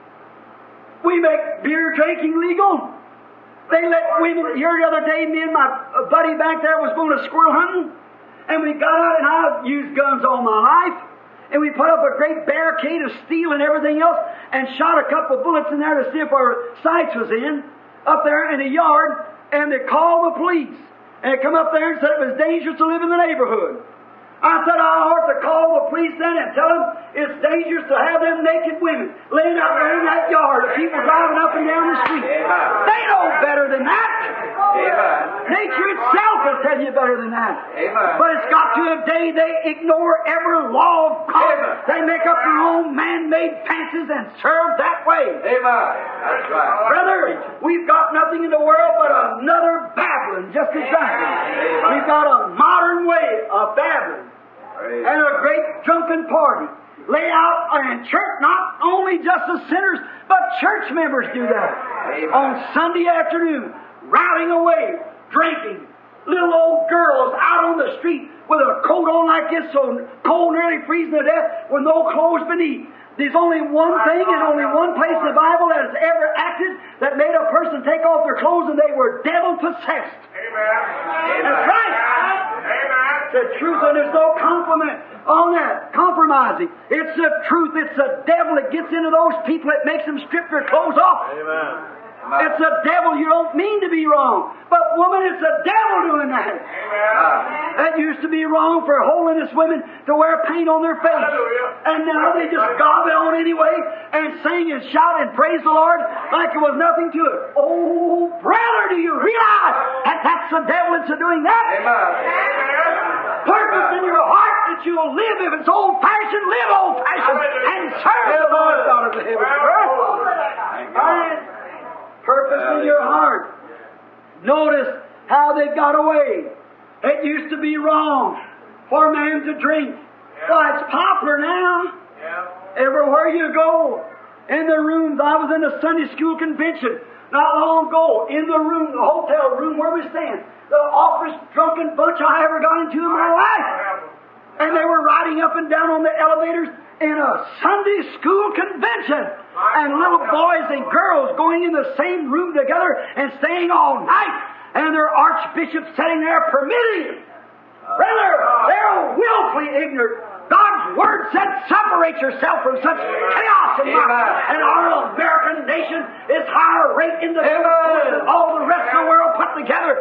Speaker 1: We make beer drinking legal. They let women, here the other day, me and my buddy back there was going to squirrel hunting, and we got out, and I've used guns all my life, and we put up a great barricade of steel and everything else, and shot a couple of bullets in there to see if our sights was in, up there in the yard, and they called the police, and they come up there and said it was dangerous to live in the neighborhood. I said, I ought to call the police then and tell them it's dangerous to have them naked women laying out there in that yard of people driving up and down the street. They know better than that. Nature itself will tell you better than that. But it's got to a day they ignore every law of God. They make up their own man-made fences and serve that way.
Speaker 2: That's right.
Speaker 1: Brother, we've got nothing in the world but another Babylon, just exactly. We've got a modern way of Babylon. And a great drunken party. Lay out in church, not only just the sinners, but church members do that. On Sunday afternoon, routing away, drinking. Little old girls out on the street with a coat on like this, so cold, nearly freezing to death, with no clothes beneath. There's only one thing and only one place in the Bible that has ever acted that made a person take off their clothes and they were devil-possessed.
Speaker 3: Amen.
Speaker 1: That's right.
Speaker 3: Amen.
Speaker 1: The truth, and there's no compliment on that, compromising. It's the truth. It's the devil that gets into those people that makes them strip their clothes off.
Speaker 3: Amen.
Speaker 1: It's the devil. You don't mean to be wrong. But woman, it's the devil doing that. That used to be wrong for holiness women to wear paint on their face.
Speaker 3: Hallelujah.
Speaker 1: And now they just gob it on anyway and sing and shout and praise the Lord like there was nothing to it. Oh, brother, do you realize that that's the devil that's doing that? Purpose in your heart that you'll live. If it's old-fashioned, live old-fashioned and serve the Lord God of the heavens and earth. Purpose in your heart. Notice how they got away. It used to be wrong for a man to drink. Well, it's popular now. Everywhere you go. In the rooms, I was in a Sunday school convention not long ago. In the room, the hotel room where we stand. The office drunken bunch I ever got into in my life. And they were riding up and down on the elevators in a Sunday school convention. And little boys and girls going in the same room together and staying all night. And their archbishop sitting there permitting it. Brother, they're willfully ignorant. God's Word said, separate yourself from such chaos and life. And our American nation is higher rate in the than all the rest of the world put together.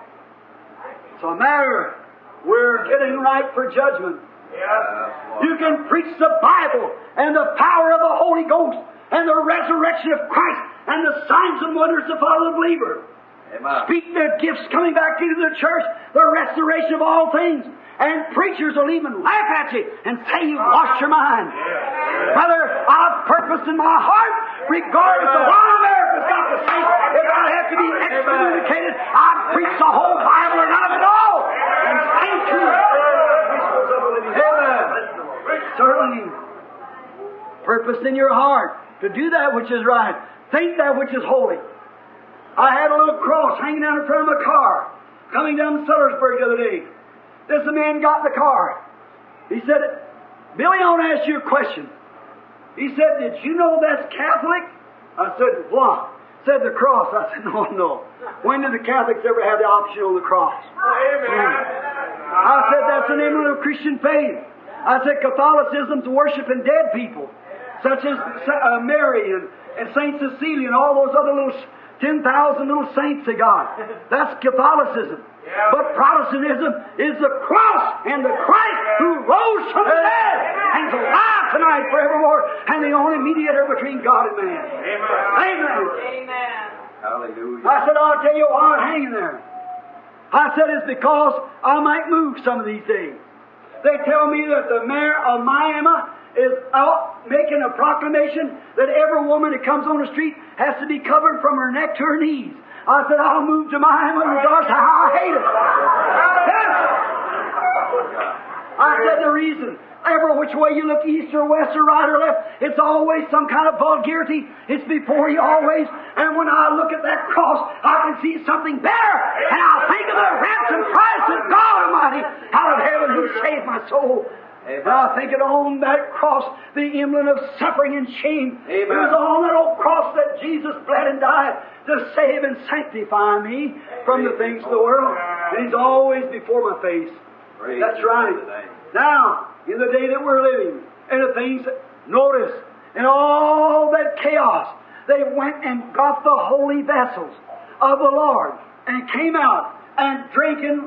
Speaker 1: It's a matter. We're getting ripe for judgment. You can preach the Bible and the power of the Holy Ghost and the resurrection of Christ and the signs and wonders to follow the believer. Speak the gifts coming back into the church, the restoration of all things. And preachers will even laugh at you and say you've lost your mind. Brother, I've purposed in my heart, regardless of what America's got to say, if I have to be excommunicated, I'd preach the whole Bible or none of it all. And stay true. Certainly, purpose in your heart to do that which is right. Think that which is holy. I had a little cross hanging down in front of my car, coming down Sellersburg the other day. This man got in the car. He said, Billy, I want to ask you a question. He said, did you know that's Catholic? I said, what? Said the cross. I said, no. When did the Catholics ever have the option on the cross?
Speaker 3: Amen.
Speaker 1: I said, that's an emblem of Christian faith. I said, Catholicism's worshiping dead people, such as Mary and Saint Cecilia and all those other little 10,000 little saints they got. That's Catholicism. But Protestantism is the cross and the Christ who rose from the dead and is alive tonight forevermore, and the only mediator between God and man. Amen.
Speaker 2: Hallelujah.
Speaker 1: I said, I'll tell you why I'm hanging there. I said, it's because I might move some of these things. They tell me that the mayor of Miami is out making a proclamation that every woman that comes on the street has to be covered from her neck to her knees. I said, I'll move to Miami regardless of how I hate it. Yes. I said the reason. Every which way you look, east or west or right or left, it's always some kind of vulgarity. It's before you always. And when I look at that cross, I can see something better. And I'll think of the ransom price of God Almighty out of heaven who saved my soul. And I think it on that cross, the emblem of suffering and shame. It was on that old cross that Jesus bled and died to save and sanctify me from the things of the world. And He's always before my face. That's right. Now, in the day that we're living, and the things, notice, in all that chaos, they went and got the holy vessels of the Lord and came out and drinking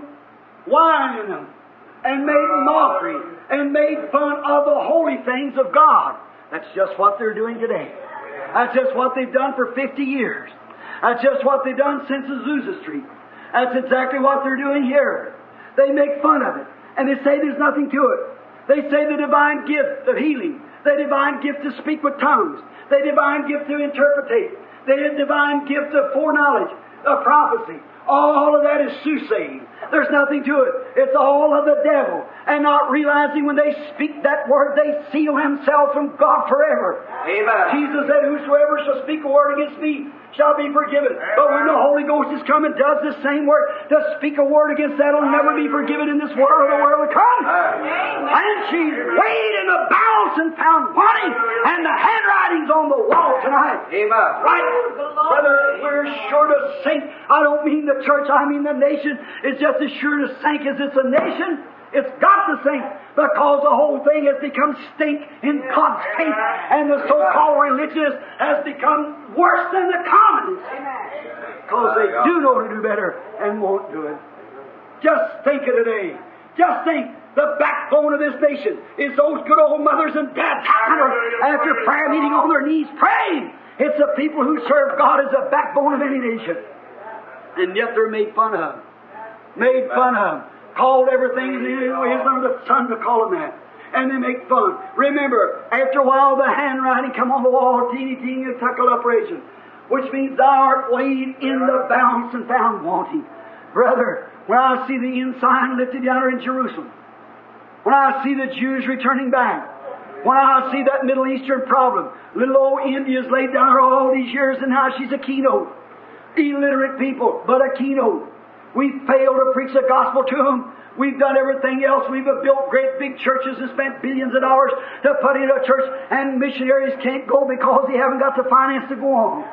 Speaker 1: wine in them and made mockery and made fun of the holy things of God. That's just what they're doing today. That's just what they've done for 50 years. That's just what they've done since Azusa Street. That's exactly what they're doing here. They make fun of it, and they say there's nothing to it. They say the divine gift of healing, the divine gift to speak with tongues, the divine gift to interpretate, the divine gift of foreknowledge, of prophecy. All of that is soothsaying. There's nothing to it. It's all of the devil. And not realizing when they speak that word, they seal themselves from God forever.
Speaker 2: Amen.
Speaker 1: Jesus said, whosoever shall speak a word against me shall be forgiven. But when the Holy Ghost is come and does the same word, to speak a word against that will never be forgiven in this world or the world to come. And she's weighed in the balance and found wanting, and the handwriting's on the wall tonight.
Speaker 2: Amen.
Speaker 1: Right? Brother, we're sure to sink. I don't mean the church, I mean the nation. It's just as sure to sink as it's a nation. It's got to sink because the whole thing has become stink in God's face, and the so-called religious has become worse than the communists because they do know to do better and won't do it. Just think of today. Just think. The backbone of this nation is those good old mothers and dads after prayer meeting on their knees praying. It's the people who serve God as the backbone of any nation. And yet they're made fun of. Made fun of. Called everything is under the sun to call them that. And they make fun. Remember, after a while the handwriting come on the wall, teeny tuckle operation, which means thou art weighed in the balance and found wanting. Brother, when I see the ensign lifted yonder in Jerusalem, when I see the Jews returning back, when I see that Middle Eastern problem, little old India's laid down her all these years and now she's a keynote. Illiterate people, but a keynote. We failed to preach the gospel to them. We've done everything else. We've built great big churches and spent billions of dollars to put in a church, and missionaries can't go because they haven't got the finance to go on.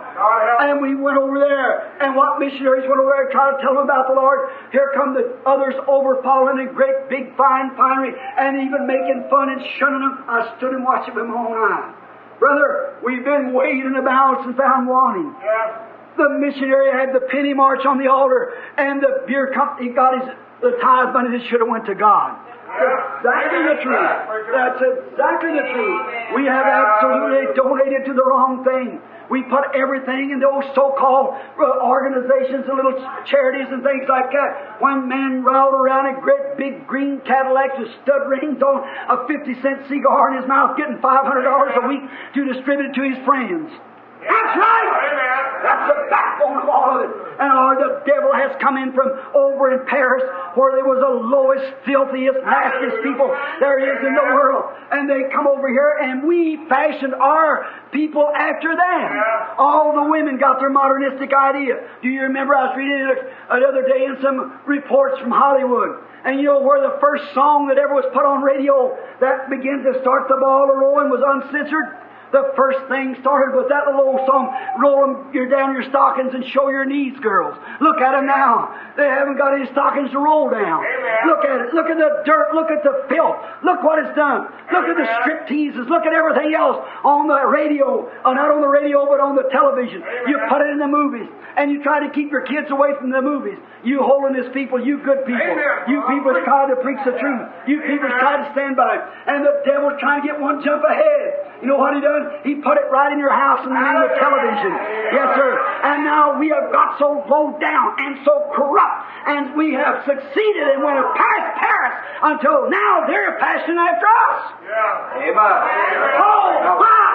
Speaker 1: And we went over there, and what missionaries went over there and tried to tell them about the Lord? Here come the others over following in great big fine finery and even making fun and shunning them. I stood and watched it with my own eye. Brother, we've been weighed in the balance and found wanting. The missionary had the penny march on the altar, and the beer company got the tithe money that should have went to God. That's exactly the truth. That's exactly the truth. We have absolutely donated to the wrong thing. We put everything in those so-called organizations and little charities and things like that. One man rode around in great big green Cadillacs with stud rings on, a 50-cent cigar in his mouth, getting $500 a week to distribute to his friends. That's right! That's the backbone of all of it. And the devil has come in from over in Paris, where there was the lowest, filthiest, nastiest people there is in the world. And they come over here, and we fashioned our people after them. All the women got their modernistic idea. Do you remember, I was reading it the other day in some reports from Hollywood. And you know where the first song that ever was put on radio that began to start the ball rolling was uncensored? The first thing started with that little old song, roll down your stockings and show your knees, girls. Look at them now. They haven't got any stockings to roll down.
Speaker 3: Amen.
Speaker 1: Look at it. Look at the dirt. Look at the filth. Look what it's done. Look at the strip teases. Look at everything else on the radio. Not on the radio, but on the television.
Speaker 3: Amen.
Speaker 1: You put it in the movies. And you try to keep your kids away from the movies. You holiness people, you good people.
Speaker 3: Amen.
Speaker 1: You people that try to preach the truth. You people that try to stand by it. And the devil's trying to get one jump ahead. You know what he done? He put it right in your house in the name of television. Yes, sir. And now we have got so low down and so corrupt. And we have succeeded and went past Paris until now they're passing after us.
Speaker 3: Yeah.
Speaker 2: Amen.
Speaker 1: Oh, my!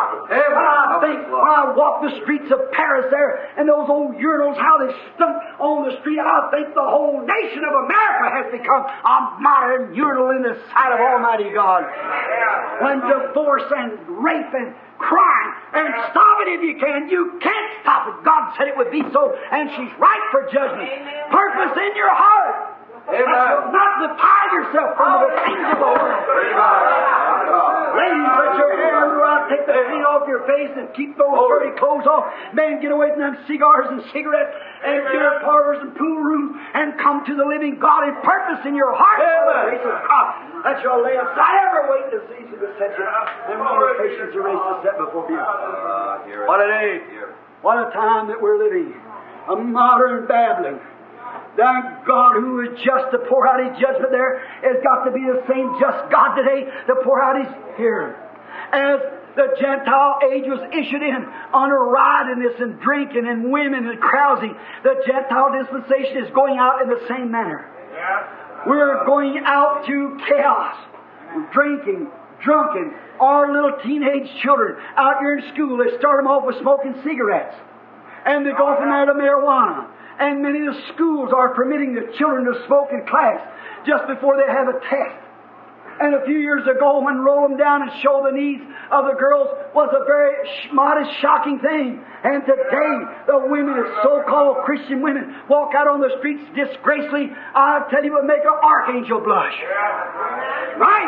Speaker 1: When I walk the streets of Paris there, and those old urinals, how they stunk on the street, I think the whole nation of America has become a modern urinal in the sight of Almighty God. When divorce and rape and crime, and stop it if you can. You can't stop it. God said it would be so, and she's right for judgment. Purpose in your heart.
Speaker 2: Amen.
Speaker 1: Not to tie yourself from the things of the world. Ladies, let your hair grow out, take the paint off your face, and keep those dirty clothes off. Men, get away from them cigars and cigarettes and dinner parlors and pool rooms, and come to the living God and purpose in your heart. Grace of God, that you'll lay aside every weight and disease that beset you, and with your patience a race to set before you. What a day! What a time that we're living! A modern Babylon. Thank God, who is just to pour out His judgment there, has got to be the same just God today to pour out His here. As the Gentile age was issued in under riotedness and drinking and women and carousing, the Gentile dispensation is going out in the same manner. We're going out to chaos, drinking, drunken. Our little teenage children out here in school, they start them off with smoking cigarettes, and they go from there to marijuana. And many of the schools are permitting the children to smoke in class just before they have a test. And a few years ago, when roll them down and show the knees of the girls was a very modest, shocking thing. And today, the women, the so-called Christian women, walk out on the streets disgracefully. I tell you, it would make an archangel blush. Right?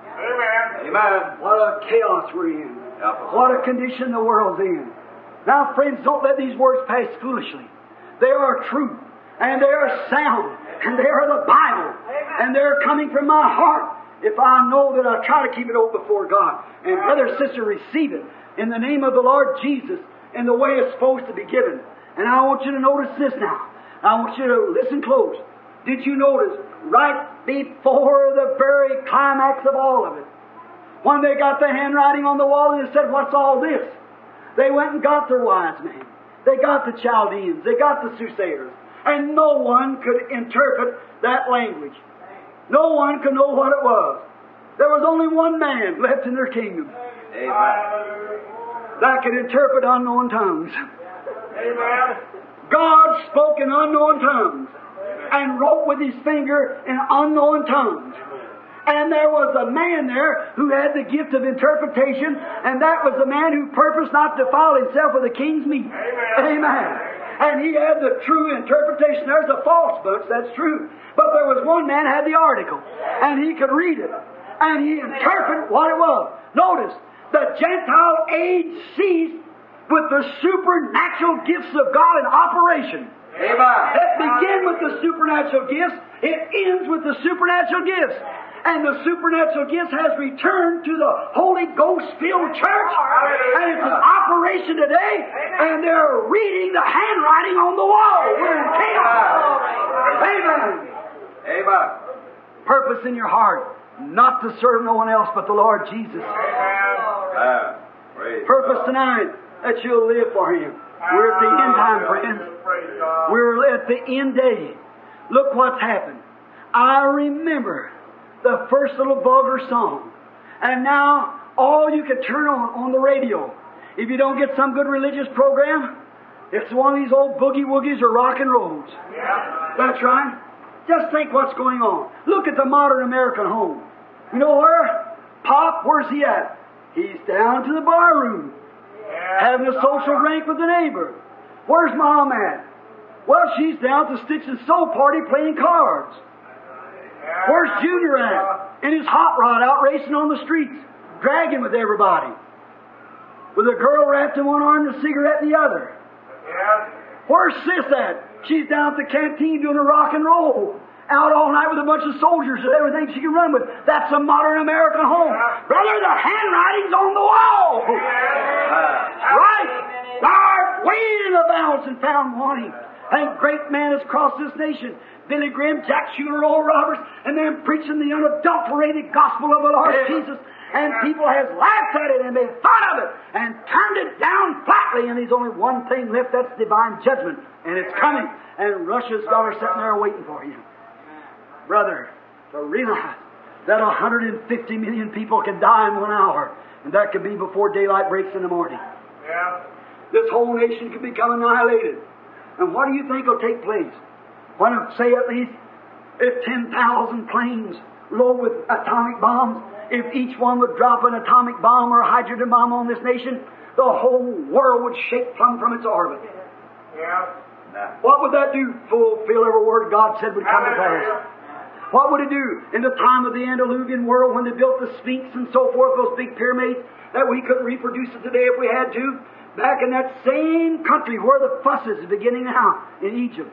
Speaker 3: Amen.
Speaker 1: What a chaos we're in. What a condition the world's in. Now, friends, don't let these words pass foolishly. They are true, and they are sound, and they are the Bible, and they're coming from my heart. If I know that I try to keep it open before God. And brother and sister, receive it in the name of the Lord Jesus in the way it's supposed to be given. And I want you to notice this now. I want you to listen close. Did you notice right before the very climax of all of it, when they got the handwriting on the wall and they said, "What's all this?" They went and got their wise men. They got the Chaldeans. They got the soothsayers. And no one could interpret that language. No one could know what it was. There was only one man left in their kingdom.
Speaker 2: Amen.
Speaker 1: That could interpret unknown tongues.
Speaker 3: Amen.
Speaker 1: God spoke in unknown tongues and wrote with His finger in unknown tongues. And there was a man there who had the gift of interpretation, and that was the man who purposed not to defile himself with the king's meat. Amen. And he had the true interpretation. There's a false bunch, that's true. But there was one man who had the article, and he could read it, and he interpreted what it was. Notice, the Gentile age ceased with the supernatural gifts of God in operation.
Speaker 2: Amen.
Speaker 1: It began with the supernatural gifts. It ends with the supernatural gifts. And the supernatural gifts has returned to the Holy Ghost-filled church. And it's in operation today. And they're reading the handwriting on the wall. We're in chaos. Amen.
Speaker 2: Amen.
Speaker 1: Purpose in your heart, not to serve no one else but the Lord Jesus. Purpose tonight, that you'll live for Him. We're at the end time, friends. We're at the end day. Look what's happened. I remember the first little vulgar song. And now, all you can turn on the radio. If you don't get some good religious program, It's one of these old boogie-woogies or rock and rolls.
Speaker 3: Yeah.
Speaker 1: That's right. Just think what's going on. Look at the modern American home. You know where? Pop, where's he at? He's down to the bar room, having a social drink with the neighbor. Where's Mom at? Well, she's down at the Stitch and Sew party playing cards. Where's Junior at? In his hot rod out racing on the streets, dragging with everybody, with a girl wrapped in one arm and a cigarette in the other. Where's Sis at? She's down at the canteen doing a rock and roll, out all night with a bunch of soldiers and everything she can run with. That's a modern American home. Brother, the handwriting's on the wall. Right? Thou art weighed in the balance and found wanting. And great man has crossed this nation. Billy Graham, Jack Shuler, Oral Roberts, and them preaching the unadulterated gospel of the Lord Jesus. And people has laughed at it and made fun of it and turned it down flatly. And there's only one thing left, that's divine judgment. And it's coming. And Russia's got her sitting there waiting for you. Brother, to realize that 150 million people can die in 1 hour. And that could be before daylight breaks in the morning.
Speaker 3: Yeah.
Speaker 1: This whole nation could become annihilated. And what do you think will take place? When, say, at least if 10,000 planes loaded with atomic bombs, if each one would drop an atomic bomb or a hydrogen bomb on this nation, the whole world would shake plumb from its orbit.
Speaker 3: Yeah.
Speaker 1: What would that do? Fulfill every word God said would come to pass. What would it do in the time of the antediluvian world when they built the Sphinx and so forth, those big pyramids, that we couldn't reproduce it today if we had to? Back in that same country where the fuss is beginning now, in Egypt.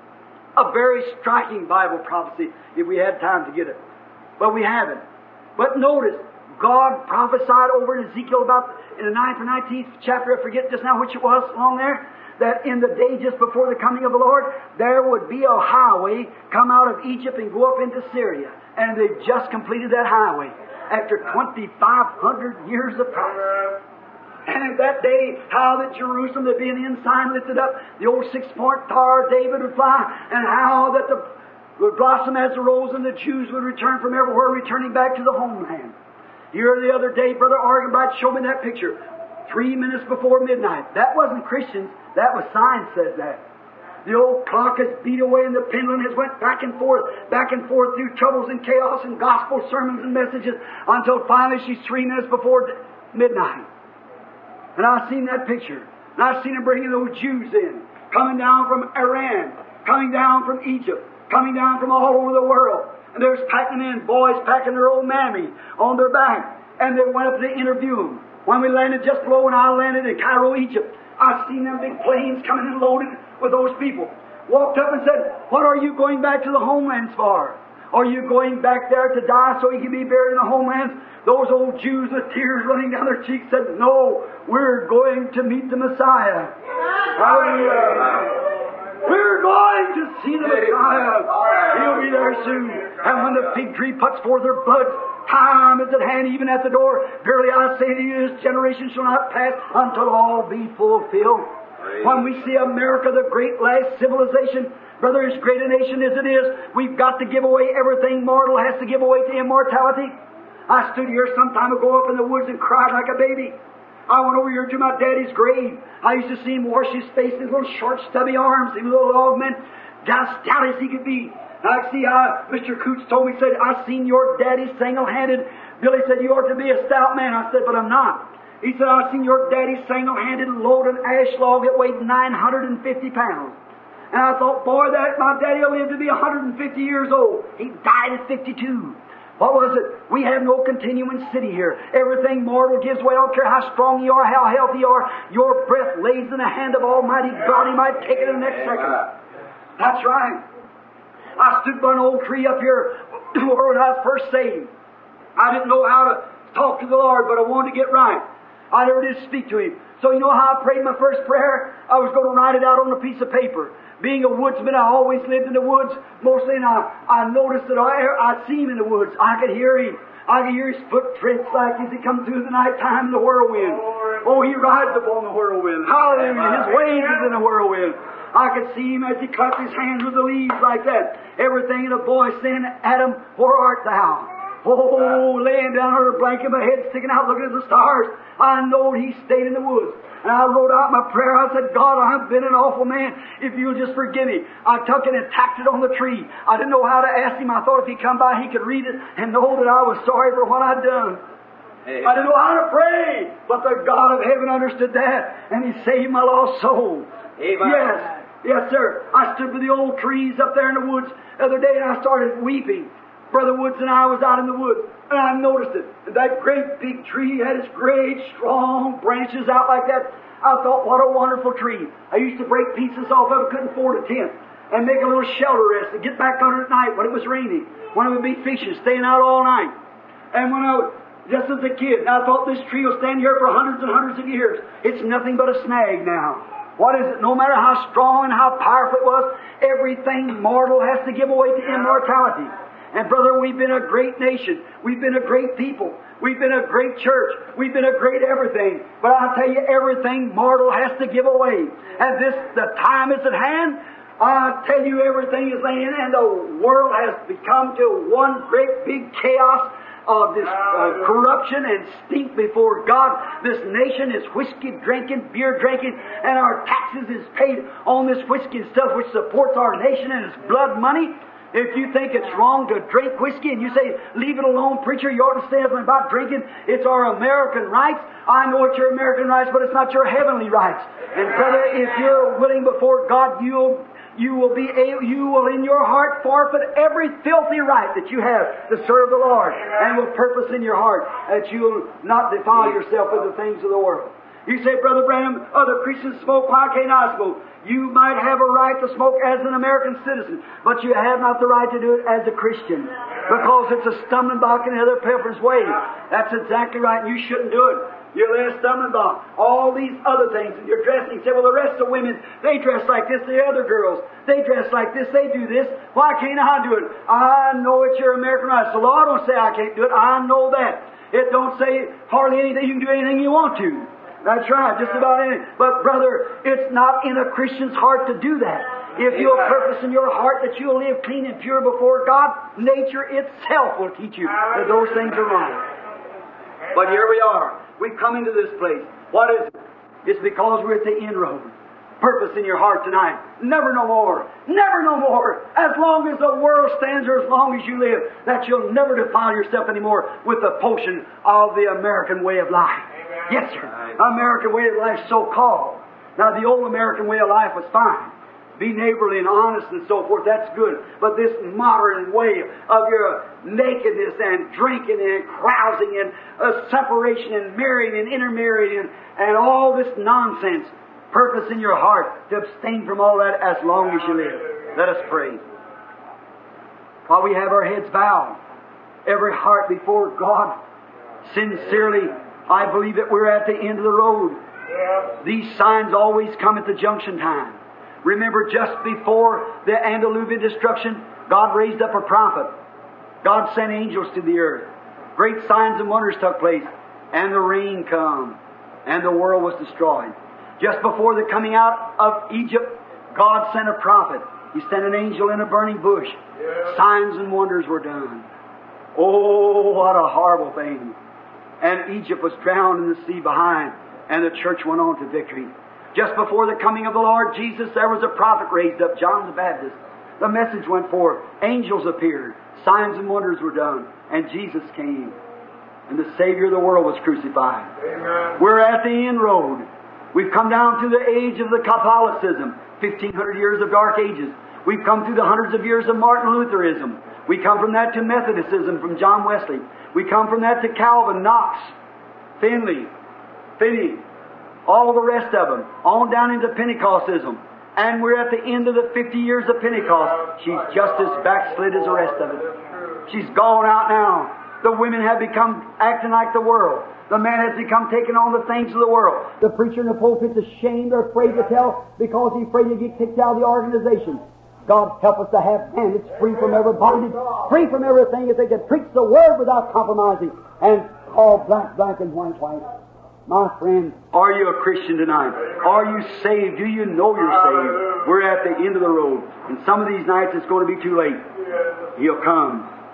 Speaker 1: A very striking Bible prophecy, if we had time to get it. But we haven't. But notice, God prophesied over in Ezekiel about, in the 9th or 19th chapter, I forget just now which it was along there, that in the day just before the coming of the Lord, there would be a highway come out of Egypt and go up into Syria. And they just completed that highway after 2,500 years of prophecy. And at that day, how that Jerusalem, there'd be an ensign lifted up, the old 6-point Tower of David would fly, and how that the would blossom as the rose, and the Jews would return from everywhere, returning back to the homeland. Here the other day, Brother Argenbright showed me that picture. 3 minutes before midnight. That wasn't Christians. That was science says that. The old clock has beat away and the pendulum has went back and forth through troubles and chaos and gospel sermons and messages until finally she's 3 minutes before midnight. And I've seen that picture. And I've seen them bringing those Jews in, coming down from Iran, coming down from Egypt, coming down from all over the world. And there's packing in, boys packing their old mammy on their back. And they went up to interview them. When we landed just below, when I landed in Cairo, Egypt, I've seen them big planes coming in loaded with those people. Walked up and said, "What are you going back to the homelands for? Are you going back there to die so you can be buried in the homelands?" Those old Jews with tears running down their cheeks said, "No, we're going to meet the Messiah." Hallelujah. We're going to see the Messiah. He'll be there soon. And when the fig tree puts forth her buds, time is at hand, even at the door. Verily I say to you, this generation shall not pass until all be fulfilled. When we see America, the great last civilization, brother, as great a nation as it is, we've got to give away everything mortal has to give away to immortality. I stood here some time ago up in the woods and cried like a baby. I went over here to my daddy's grave. I used to see him wash his face, his little short, stubby arms, his little log man, as stout as he could be. I see how Mr. Coots told me, said, "I seen your daddy single-handed." Billy said, "You ought to be a stout man." I said, "But I'm not." He said, "I seen your daddy single-handed load an ash log that weighed 950 pounds. And I thought, boy, that my daddy will live to be 150 years old. He died at 52. What was it? We have no continuing city here. Everything mortal gives way. I don't care how strong you are, how healthy you are. Your breath lays in the hand of Almighty God. He might take it in the next second." That's right. I stood by an old tree up here when I was first saved. I didn't know how to talk to the Lord, but I wanted to get right. I never did speak to Him. So you know how I prayed my first prayer? I was going to write it out on a piece of paper. Being a woodsman, I always lived in the woods mostly, and I noticed that I'd see Him in the woods. I could hear Him. I could hear His footprints like as He come through the night time in the whirlwind. Oh, He rides upon the whirlwind. Hallelujah. His waves is in the whirlwind. I could see Him as He clapped His hands with the leaves like that. Everything, and a voice saying, "Adam, where art thou?" Oh, laying down under a blanket, my head sticking out, looking at the stars. I know He stayed in the woods. And I wrote out my prayer. I said, God, I've been an awful man. If you'll just forgive me. I took it and tacked it on the tree. I didn't know how to ask Him. I thought if He come by, He could read it and know that I was sorry for what I'd done.
Speaker 2: Amen.
Speaker 1: I didn't know how to pray. But the God of heaven understood that. And He saved my lost soul.
Speaker 2: Amen.
Speaker 1: Yes. Yes, sir. I stood with the old trees up there in the woods the other day and I started weeping. Brother Woods and I was out in the woods, and I noticed it. That great big tree had its great, strong branches out like that. I thought, what a wonderful tree. I used to break pieces off of it, couldn't afford a tent, and make a little shelter rest and get back under at night when it was raining, when it would be fishing, staying out all night. And when I was, just as a kid, I thought this tree will stand here for hundreds and hundreds of years. It's nothing but a snag now. What is it? No matter how strong and how powerful it was, everything mortal has to give away to immortality. And brother, we've been a great nation. We've been a great people. We've been a great church. We've been a great everything. But I'll tell you, everything mortal has to give away. And the time is at hand. I tell you, everything is laying, and the world has become to one great big chaos of this corruption and stink before God. This nation is whiskey drinking, beer drinking, and our taxes is paid on this whiskey and stuff which supports our nation and its blood money. If you think it's wrong to drink whiskey and you say, leave it alone, preacher, you ought to say something about drinking. It's our American rights. I know it's your American rights, but it's not your heavenly rights. And brother, if you're willing before God, you will in your heart forfeit every filthy right that you have to serve the Lord, and will purpose in your heart that you will not defile yourself with the things of the world. You say, Brother Branham, other Christians smoke, why can't I smoke? You might have a right to smoke as an American citizen, but you have not the right to do it as a Christian, because it's a stumbling block in another person's way. That's exactly right, and you shouldn't do it. You're a stumbling block. All these other things, and you're dressing. You say, well, the rest of women, they dress like this. The other girls, they dress like this. They do this. Why can't I do it? I know it's your American rights. The law don't say I can't do it. I know that. It don't say hardly anything. You can do anything you want to. That's right, just about anything. But brother, it's not in a Christian's heart to do that. If you'll purpose in your heart that you'll live clean and pure before God, nature itself will teach you that those things are wrong. But here we are. We've come into this place. What is it? It's because we're at the inroad. Purpose in your heart tonight. Never no more. Never no more. As long as the world stands or as long as you live, that you'll never defile yourself anymore with the potion of the American way of life. Yes, sir. American way of life, so-called. Now, the old American way of life was fine. Be neighborly and honest and so forth, that's good. But this modern way of your nakedness and drinking and carousing and separation and marrying and intermarrying and all this nonsense, purpose in your heart to abstain from all that as long as you live. Let us pray. While we have our heads bowed, every heart before God, sincerely, I believe that we're at the end of the road. These signs always come at the junction time. Remember, just before the Antediluvian destruction, God raised up a prophet. God sent angels to the earth. Great signs and wonders took place, and the rain come, and the world was destroyed. Just before the coming out of Egypt, God sent a prophet. He sent an angel in a burning bush. Signs and wonders were done. Oh, what a horrible thing. And Egypt was drowned in the sea behind, and the church went on to victory. Just before the coming of the Lord Jesus, there was a prophet raised up, John the Baptist. The message went forth. Angels appeared. Signs and wonders were done. And Jesus came. And the Savior of the world was crucified. Amen. We're at the inroad. We've come down through the age of the Catholicism, 1,500 years of dark ages. We've come through the hundreds of years of Martin Lutherism. We come from that to Methodism from John Wesley. We come from that to Calvin, Knox, Finney, all the rest of them, on down into Pentecostalism. And we're at the end of the 50 years of Pentecost. She's just as backslid as the rest of it. She's gone out now. The women have become acting like the world. The man has become taking on the things of the world. The preacher in the pulpit's ashamed or afraid to tell because he's afraid to get kicked out of the organization. God help us to have men that's free from every bondage, free from everything, that they can preach the Word without compromising and call black, black, and white, white. My friend, are you a Christian tonight? Are you saved? Do you know you're saved? We're at the end of the road. And some of these nights it's going to be too late. He'll come.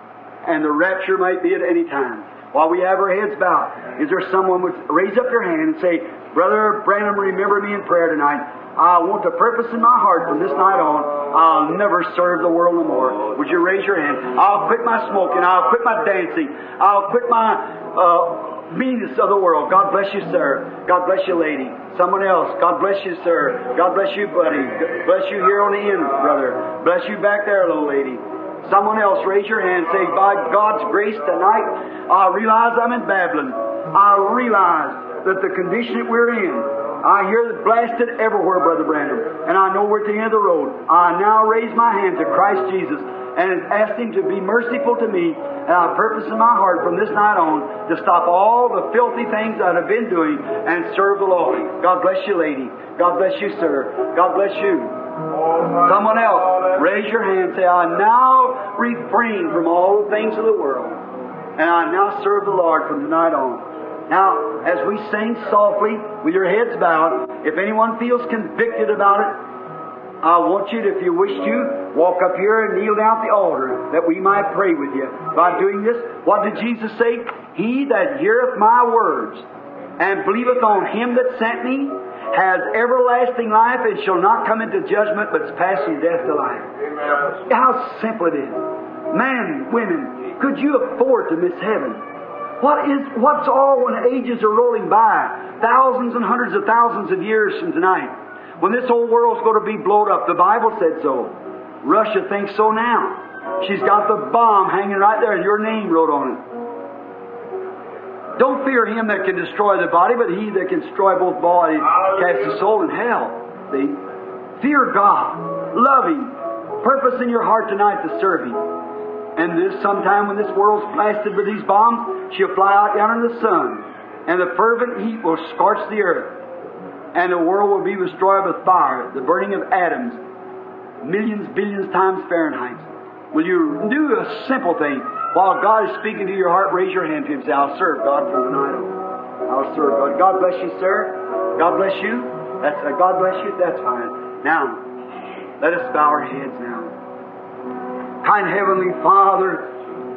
Speaker 1: and the rapture might be at any time. While we have our heads bowed, is there someone would raise up your hand and say, Brother Branham, remember me in prayer tonight. I want to purpose in my heart from this night on, I'll never serve the world no more. Would you raise your hand? I'll quit my smoking. I'll quit my dancing. I'll quit my meanness of the world. God bless you, sir. God bless you, lady. Someone else. God bless you, sir. God bless you, buddy. God bless you here on the end, brother. Bless you back there, little lady. Someone else, raise your hand. Say, by God's grace tonight, I realize I'm in Babylon. I realize that the condition that we're in, I hear it blasted everywhere, Brother Branham, and I know we're at the end of the road. I now raise my hand to Christ Jesus and ask Him to be merciful to me, and I purpose in my heart from this night on to stop all the filthy things that I've been doing and serve the Lord. God bless you, lady. God bless you, sir. God bless you. Someone else, raise your hand and say, I now refrain from all the things of the world, and I now serve the Lord from tonight on. Now, as we sing softly with your heads bowed, if anyone feels convicted about it, I want you to, if you wish to, walk up here and kneel down at the altar that we might pray with you. By doing this, what did Jesus say? He that heareth my words and believeth on Him that sent me has everlasting life and shall not come into judgment, but is passed from death to life. Amen. How simple it is. Man, women, could you afford to miss heaven? What's all when ages are rolling by? Thousands and hundreds of thousands of years from tonight. When this whole world's going to be blown up. The Bible said so. Russia thinks so now. She's got the bomb hanging right there and your name wrote on it. Don't fear him that can destroy the body, but he that can destroy both body cast the soul in hell. See? Fear God. Love Him. Purpose in your heart tonight to serve Him. And this sometime when this world's blasted with these bombs, she'll fly out down in the sun, and the fervent heat will scorch the earth, and the world will be destroyed with fire, the burning of atoms, millions, billions times Fahrenheit. Will you do a simple thing? While God is speaking to your heart, raise your hand to Him and say, I'll serve God from tonight on. I'll serve God. God bless you, sir. God bless you. God bless you. That's fine. Now, let us bow our heads now. Kind Heavenly Father,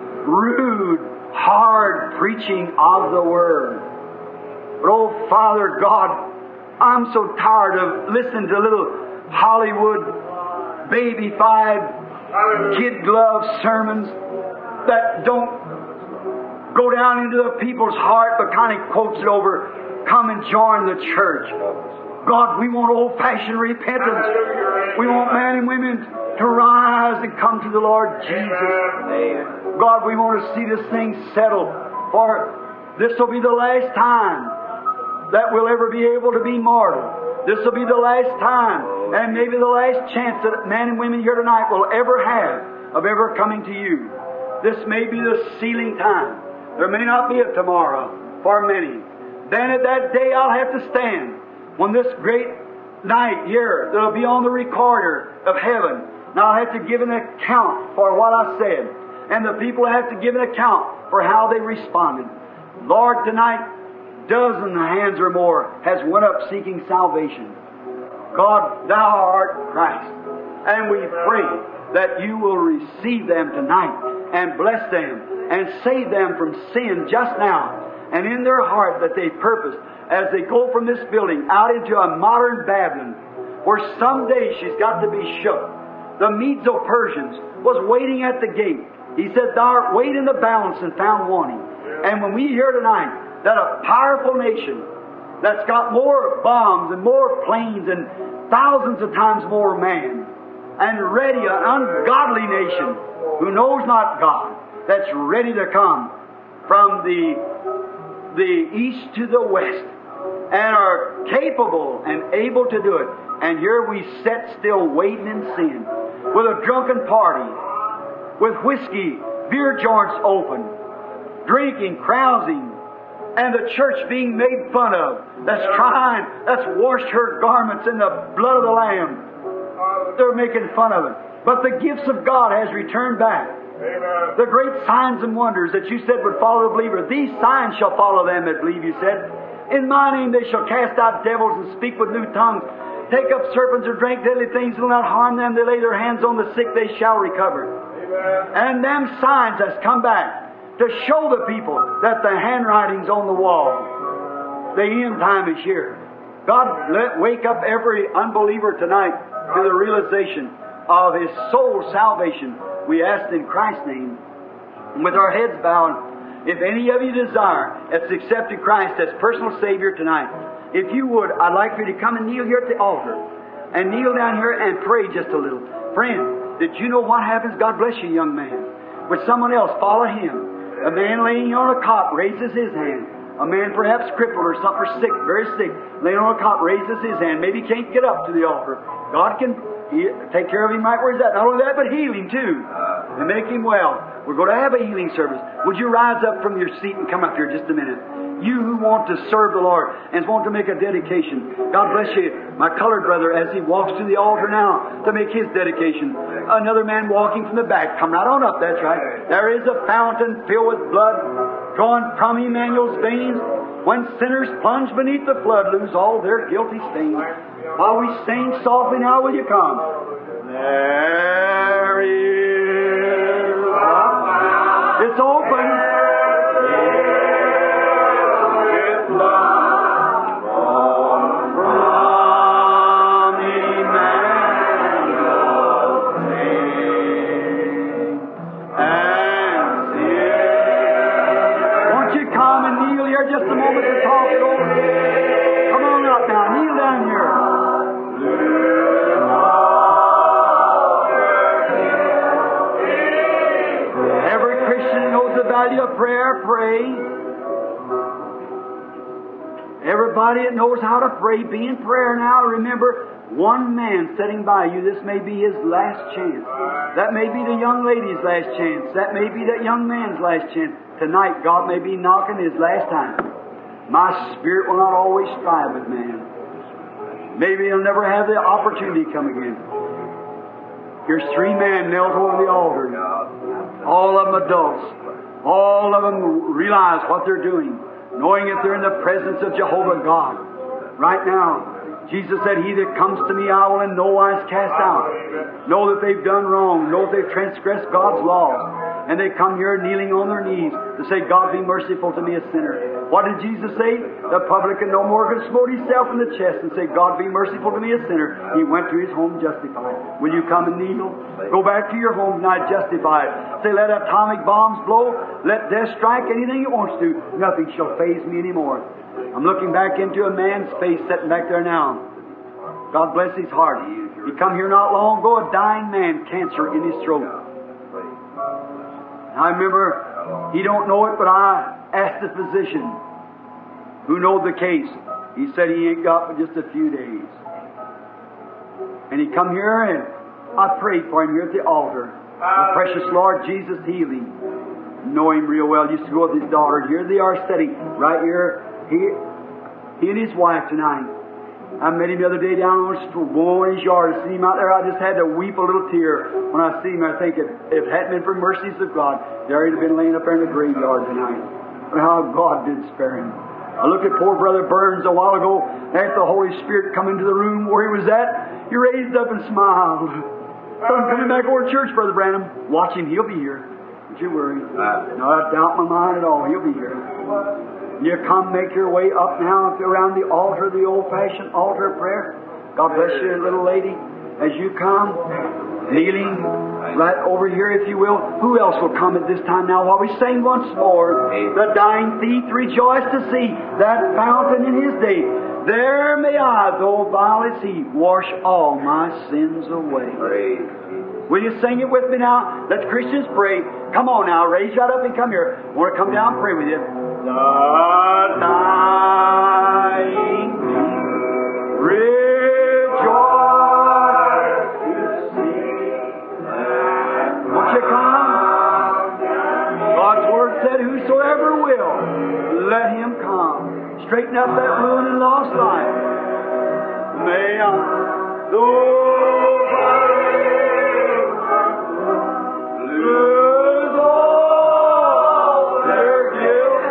Speaker 1: rude, hard preaching of the Word. But oh Father God, I'm so tired of listening to little Hollywood, baby-fied, kid-glove sermons that don't go down into the people's heart but kind of quotes it over, come and join the church. God, we want old-fashioned repentance. We want men and women to rise and come to the Lord Jesus. God, we want to see this thing settled, for this will be the last time that we'll ever be able to be mortal. This will be the last time, and maybe the last chance that men and women here tonight will ever have of ever coming to You. This may be the sealing time. There may not be a tomorrow for many. Then at that day I'll have to stand when this great night here that'll be on the recorder of heaven. Now I have to give an account for what I said, and the people have to give an account for how they responded. Lord, tonight, dozen hands or more has went up seeking salvation. God, Thou art Christ, and we pray that You will receive them tonight and bless them and save them from sin just now, and in their heart that they purpose as they go from this building out into a modern Babylon, where someday she's got to be shook. The Medo-Persians was waiting at the gate. He said, Thou art weighed in the balance and found wanting. And when we hear tonight that a powerful nation that's got more bombs and more planes and thousands of times more man, and ready, an ungodly nation who knows not God, that's ready to come from the east to the west, and are capable and able to do it. And here we sit still waiting in sin, with a drunken party, with whiskey, beer joints open, drinking, carousing, and the church being made fun of, that's washed her garments in the blood of the Lamb. They're making fun of it. But the gifts of God has returned back. Amen. The great signs and wonders that You said would follow the believer, these signs shall follow them that believe, You said. In My name they shall cast out devils and speak with new tongues. Take up serpents or drink deadly things, will not harm them. They lay their hands on the sick, they shall recover. Amen. And them signs that's come back to show the people that the handwriting's on the wall. The end time is here. God, wake up every unbeliever tonight to the realization of his soul salvation. We ask in Christ's name. And with our heads bowed, if any of you desire that's accepted Christ as personal Savior tonight, if you would, I'd like for you to come and kneel here at the altar. And kneel down here and pray just a little. Friend, did you know what happens? God bless you, young man. Would someone else follow him? A man laying on a cot raises his hand. A man perhaps crippled or something, or sick, very sick, laying on a cot raises his hand. Maybe he can't get up to the altar. God can take care of him right where he's at. Not only that, but heal him too. And make him well. We're going to have a healing service. Would you rise up from your seat and come up here just a minute? You who want to serve the Lord and want to make a dedication. God bless you. My colored brother, as he walks to the altar now to make his dedication. Another man walking from the back. Come right on up, that's right. There is a fountain filled with blood drawn from Emmanuel's veins. When sinners plunge beneath the flood, lose all their guilty stains. While we sing softly now, will you come? There is a... It's open. Prayer, pray. Everybody that knows how to pray, be in prayer now. Remember, one man sitting by you, this may be his last chance. That may be the young lady's last chance. That may be that young man's last chance. Tonight, God may be knocking his last time. My spirit will not always strive with man. Maybe he'll never have the opportunity to come again. Here's three men knelt over the altar. All of them adults. All of them realize what they're doing, knowing that they're in the presence of Jehovah God. Right now, Jesus said, He that comes to me I will in no wise cast out. Know that they've done wrong. Know that they've transgressed God's laws. And they come here kneeling on their knees to say, God be merciful to me a sinner. What did Jesus say? The publican no more could smote himself in the chest and say, God be merciful to me a sinner. He went to his home justified. Will you come and kneel? Go back to your home tonight justified. Say, let atomic bombs blow. Let death strike anything it wants to. Nothing shall faze me anymore. I'm looking back into a man's face sitting back there now. God bless his heart. He come here not long ago, a dying man, cancer in his throat. I remember, he don't know it, but I asked the physician who knowed the case. He said he ain't got but just a few days. And he come here and I prayed for him here at the altar. The precious Lord Jesus heal him. Know him real well. Used to go with his daughter. Here they are sitting right here. He and his wife tonight. I met him the other day down on in his yard. I see him out there. I just had to weep a little tear when I see him. I think if it hadn't been for mercies of God, there he'd have been laying up there in the graveyard tonight. But how God did spare him. I looked at poor Brother Burns a while ago. After the Holy Spirit come into the room where he was at, he raised up and smiled. So I'm coming back over to church, Brother Branham. Watch him. He'll be here. Don't you worry. No, I doubt my mind at all. He'll be here. You come, make your way up now around the altar, the old-fashioned altar of prayer. God bless you, little lady, as you come, kneeling right over here, if you will. Who else will come at this time now while we sing once more? The dying thief rejoiced to see that fountain in his day. There may I, though vile as he, wash all my sins away. Will you sing it with me now? Let Christians pray. Come on now, raise right up and come here. I want to come down and pray with you. The dying rejoice to see that. Won't you come? God's Word said, whosoever will, let him come. Straighten up that ruined and lost life. May I, lose all their guilt.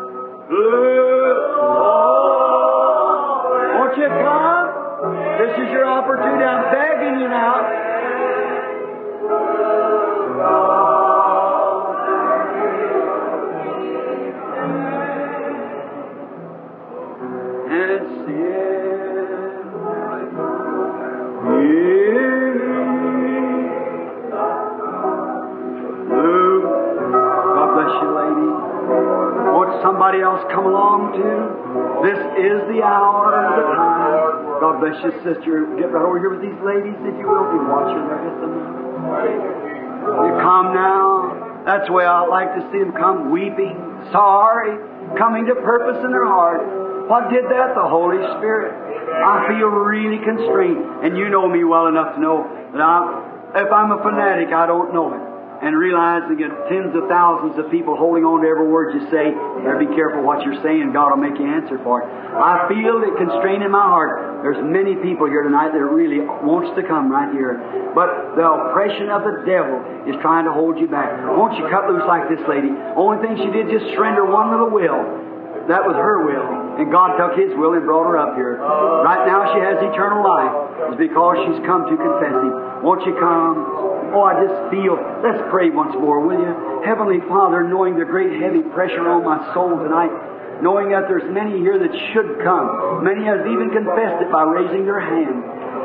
Speaker 1: Won't you come? This is your opportunity. I'm begging you now. Somebody else come along too. This is the hour of the time. God bless you, sister. Get right over here with these ladies, if you will. Be watching there just a minute. You come now. That's the way I like to see them come, weeping, sorry, coming to purpose in their heart. What did that? The Holy Spirit. I feel really constrained, and you know me well enough to know that if I'm a fanatic, I don't know it. And realizing that tens of thousands of people holding on to every word you say, better be careful what you're saying. God will make you answer for it. I feel it constrained in my heart. There's many people here tonight that really wants to come right here. But the oppression of the devil is trying to hold you back. Won't you cut loose like this lady? Only thing she did, just surrender one little will. That was her will. And God took His will and brought her up here. Right now she has eternal life. It's because she's come to confess Him. Won't you come? Oh, I just feel, let's pray once more, will you? Heavenly Father, knowing the great heavy pressure on my soul tonight, knowing that there's many here that should come. Many have even confessed it by raising their hand.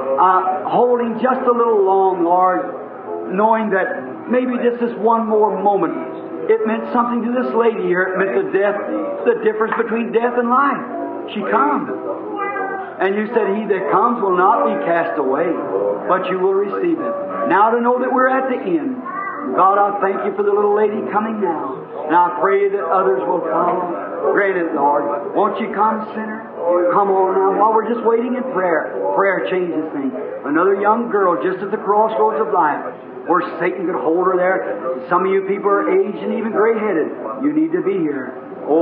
Speaker 1: Holding just a little long, Lord, knowing that maybe this is one more moment. It meant something to this lady here. It meant the difference between death and life. She comes. And you said, He that comes will not be cast away, but you will receive Him. Now to know that we're at the end. God, I thank You for the little lady coming now. And I pray that others will follow. Grant it, Lord. Won't you come, sinner? Come on now. While we're just waiting in prayer, prayer changes things. Another young girl just at the crossroads of life, where Satan could hold her there. Some of you people are aged and even gray-headed. You need to be here.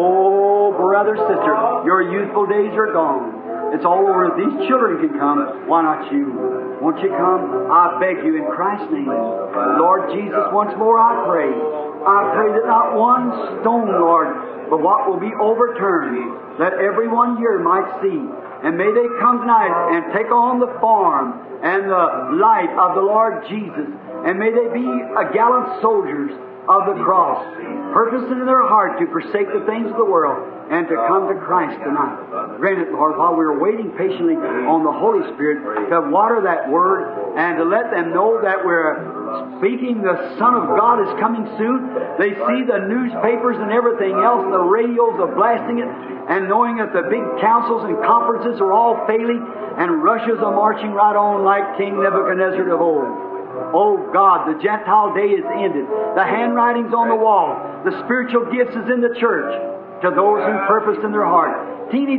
Speaker 1: Oh, brother, sister, your youthful days are gone. It's all over. If these children can come, why not you? Won't you come? I beg you in Christ's name. Lord Jesus, once more I pray. I pray that not one stone, Lord, but what will be overturned, that everyone here might see. And may they come tonight and take on the form and the light of the Lord Jesus. And may they be gallant soldiers of the cross, purposing in their heart to forsake the things of the world and to come to Christ tonight. Grant it, Lord, while we are waiting patiently on the Holy Spirit to water that Word and to let them know that we're speaking the Son of God is coming soon. They see the newspapers and everything else, and the radios are blasting it, and knowing that the big councils and conferences are all failing, and Russia's are marching right on like King Nebuchadnezzar of old. Oh God, the Gentile day is ended. The handwriting's on the wall. The spiritual gifts is in the church to those who purposed in their heart. Teeny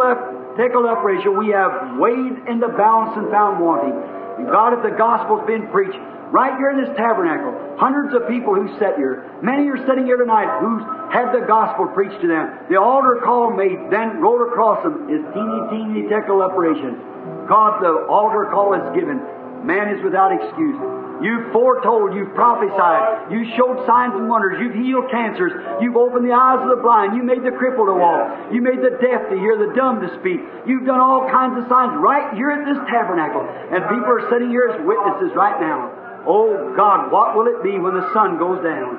Speaker 1: tekel up ratio, we have weighed in the balance and found wanting. And God, if the gospel's been preached right here in this tabernacle, hundreds of people who sit here, many are sitting here tonight who's had the gospel preached to them. The altar call made, then rolled across them is teeny tekel up ratio. God, the altar call is given. Man is without excuse. You've foretold, you've prophesied, you showed signs and wonders, you've healed cancers, you've opened the eyes of the blind, you made the crippled to walk, you made the deaf to hear, the dumb to speak. You've done all kinds of signs right here at this tabernacle. And people are sitting here as witnesses right now. Oh God, what will it be when the sun goes down?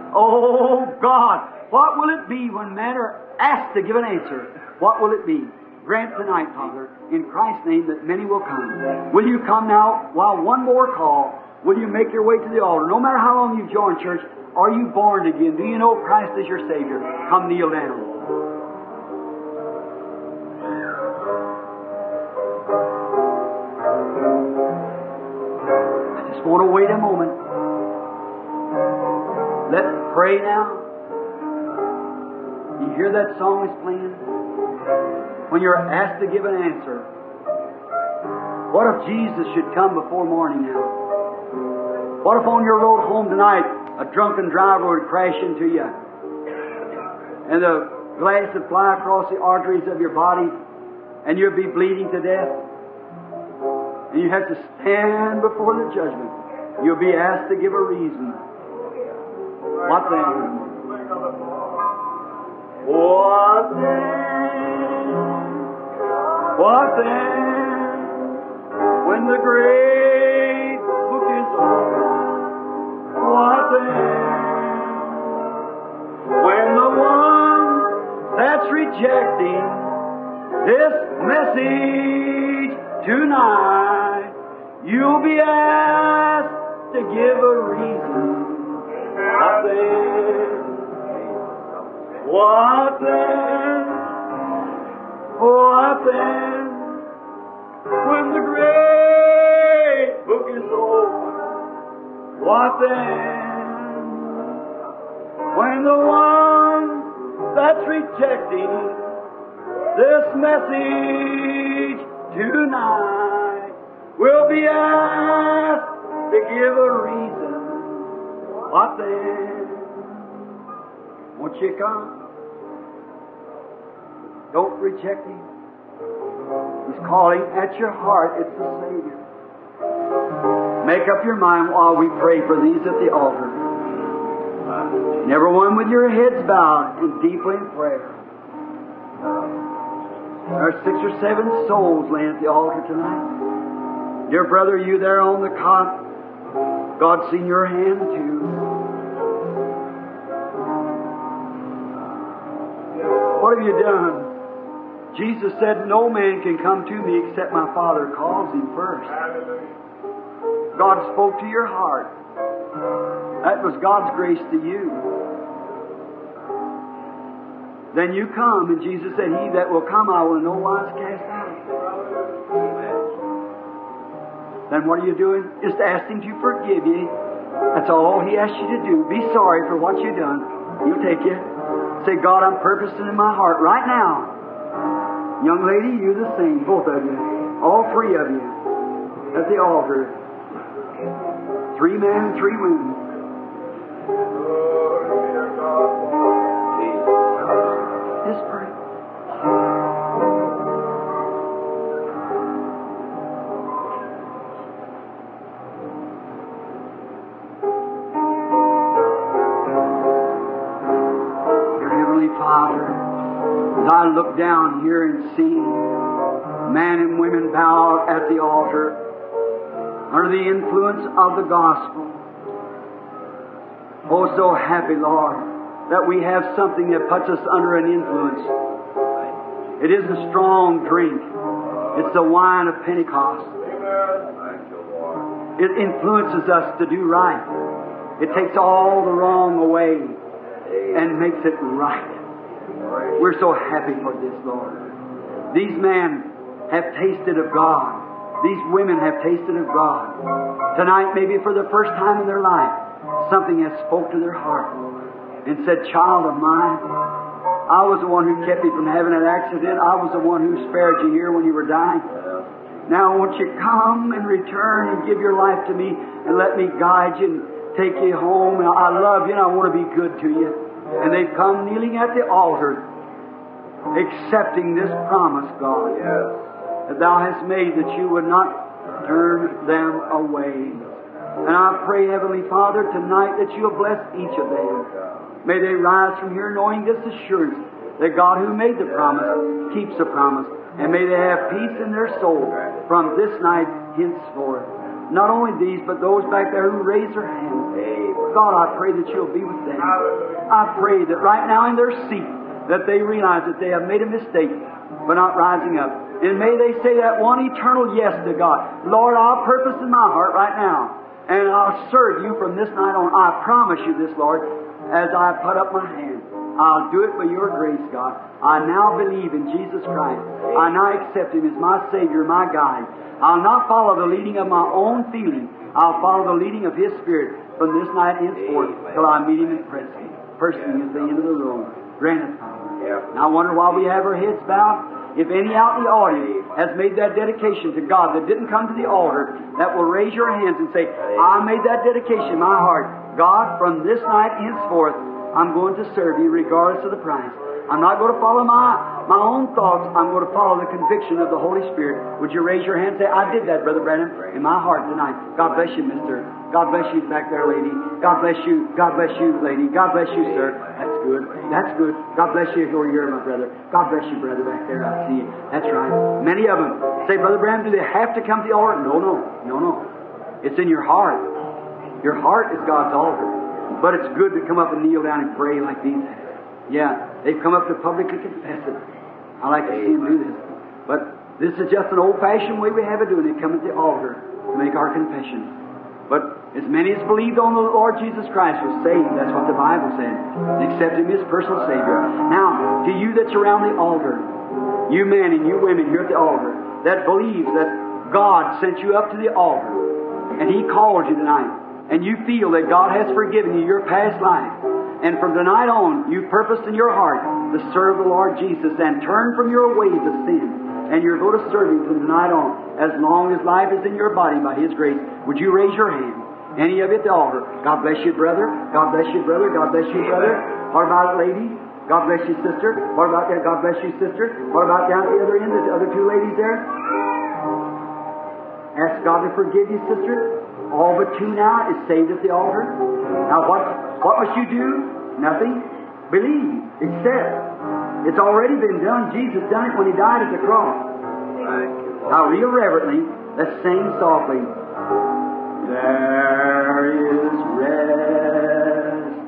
Speaker 1: Oh God, what will it be when men are asked to give an answer? What will it be? Grant tonight, Father, in Christ's name, that many will come. Will you come now while one more call? Will you make your way to the altar? No matter how long you've joined church, are you born again? Do you know Christ is your Savior? Come kneel down. I just want to wait a moment. Let's pray now. You hear that song is playing? When you're asked to give an answer. What if Jesus should come before morning now? What if on your road home tonight a drunken driver would crash into you and the glass would fly across the arteries of your body and you'd be bleeding to death and you have to stand before the judgment? You'll be asked to give a reason. What then? What then? What then? message tonight. You'll be asked to give a reason. What then? What then? What then? When the great book is over, what then? When the one that's rejecting this message tonight will be asked to give a reason, what then? Won't you come? Don't reject Him. He's calling at your heart. It's the Savior. Make up your mind while we pray for these at the altar. And everyone with your heads bowed and deeply in prayer. There are 6 or 7 souls laying at the altar tonight. Dear brother, you there on the cot, God's seen your hand too. What have you done? Jesus said, no man can come to me except my Father calls him first. God spoke to your heart. That was God's grace to you. Then you come, and Jesus said, he that will come I will in no wise cast out. Then what are you doing? Just ask Him to forgive you. That's all He asks you to do. Be sorry for what you've done. He'll take you. Say, God, I'm purposing in my heart right now. Young lady, you the same, both of you. All 3 of you. At the altar. 3 men, 3 women. Just pray. Dear Heavenly Father, as I look down here and see men and women bowed at the altar under the influence of the gospel. Oh, so happy, Lord, that we have something that puts us under an influence. It isn't strong drink. It's the wine of Pentecost. It influences us to do right. It takes all the wrong away and makes it right. We're so happy for this, Lord. These men have tasted of God. These women have tasted of God. Tonight, maybe for the first time in their life, something has spoke to their heart and said, child of mine, I was the one who kept you from having an accident. I was the one who spared you here when you were dying. Now won't you come and return and give your life to me and let me guide you and take you home. And I love you and I want to be good to you. And they've come kneeling at the altar, accepting this promise, God, that Thou hast made, that You would not turn them away. And I pray, Heavenly Father, tonight that You'll bless each of them. May they rise from here knowing this assurance that God who made the promise keeps the promise. And may they have peace in their soul from this night henceforth. Not only these, but those back there who raise their hands. God, I pray that You'll be with them. I pray that right now in their seat, that they realize that they have made a mistake by not rising up. And may they say that one eternal yes to God. Lord, I'll purpose in my heart right now, and I'll serve You from this night on. I promise You this, Lord, as I put up my hand. I'll do it by Your grace, God. I now believe in Jesus Christ. I now accept Him as my Savior, my guide. I'll not follow the leading of my own feeling. I'll follow the leading of His Spirit from this night henceforth till I meet Him in person. Person is the end of the road. Grant it, Father. Now I wonder why we have our heads bowed. If any out in the audience has made that dedication to God that didn't come to the altar, that will raise your hands and say, I made that dedication in my heart. God, from this night henceforth, I'm going to serve You regardless of the price. I'm not going to follow my own thoughts. I'm going to follow the conviction of the Holy Spirit. Would you raise your hand and say, I did that, Brother Branham, in my heart tonight. God bless you, mister. God bless you back there, lady. God bless you. God bless you, lady. God bless you, sir. That's good. That's good. God bless you over here, my brother. God bless you, brother, back there. I see you. That's right. Many of them say, Brother Branham, do they have to come to the altar? No. It's in your heart. Your heart is God's altar. But it's good to come up and kneel down and pray like these have. Yeah, they've come up to publicly confess it. I like to see them do this. But This is just an old-fashioned way we have of doing it. Come at the altar to make our confession. But as many as believed on the Lord Jesus Christ were saved. That's what the Bible said. And accepted Him as personal Savior. Now, to you that's around the altar, you men and you women here at the altar, that believes that God sent you up to the altar, and He called you tonight, and you feel that God has forgiven you your past life, and from tonight on, you purposed in your heart to serve the Lord Jesus and turn from your ways of sin. And you're going to serve Him from tonight on, as long as life is in your body by His grace. Would you raise your hand? Any of you at the altar. God bless you, brother. God bless you, brother. God bless you, brother. What about it, lady? God bless you, sister. What about that? God bless you, sister. What about down at the other end, the other two ladies there? Ask God to forgive you, sister. All but two now is saved at the altar. Now what must you do? Nothing. Believe. Accept. It's already been done. Jesus done it when He died at the cross. Now, real reverently, let's sing softly. There is rest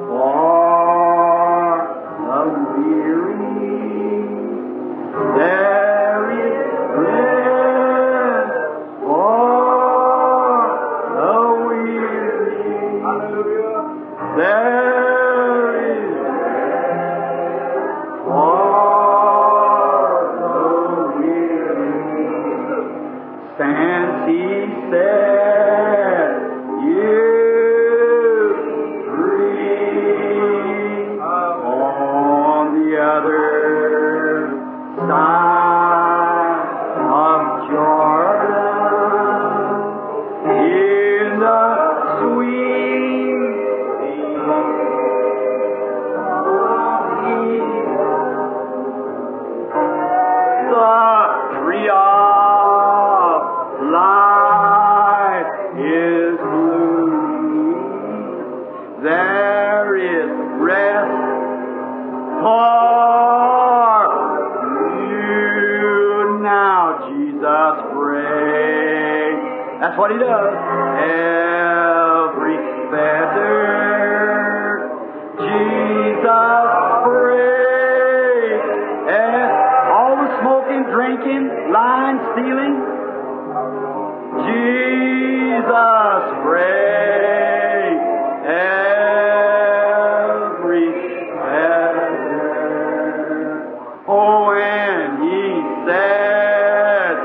Speaker 1: for the weary. There is rest for the weary. Hallelujah. There that's what He does. Every fetter, Jesus break. And all the smoking, drinking, lying, stealing, Jesus break. Every fetter. Oh, and He said,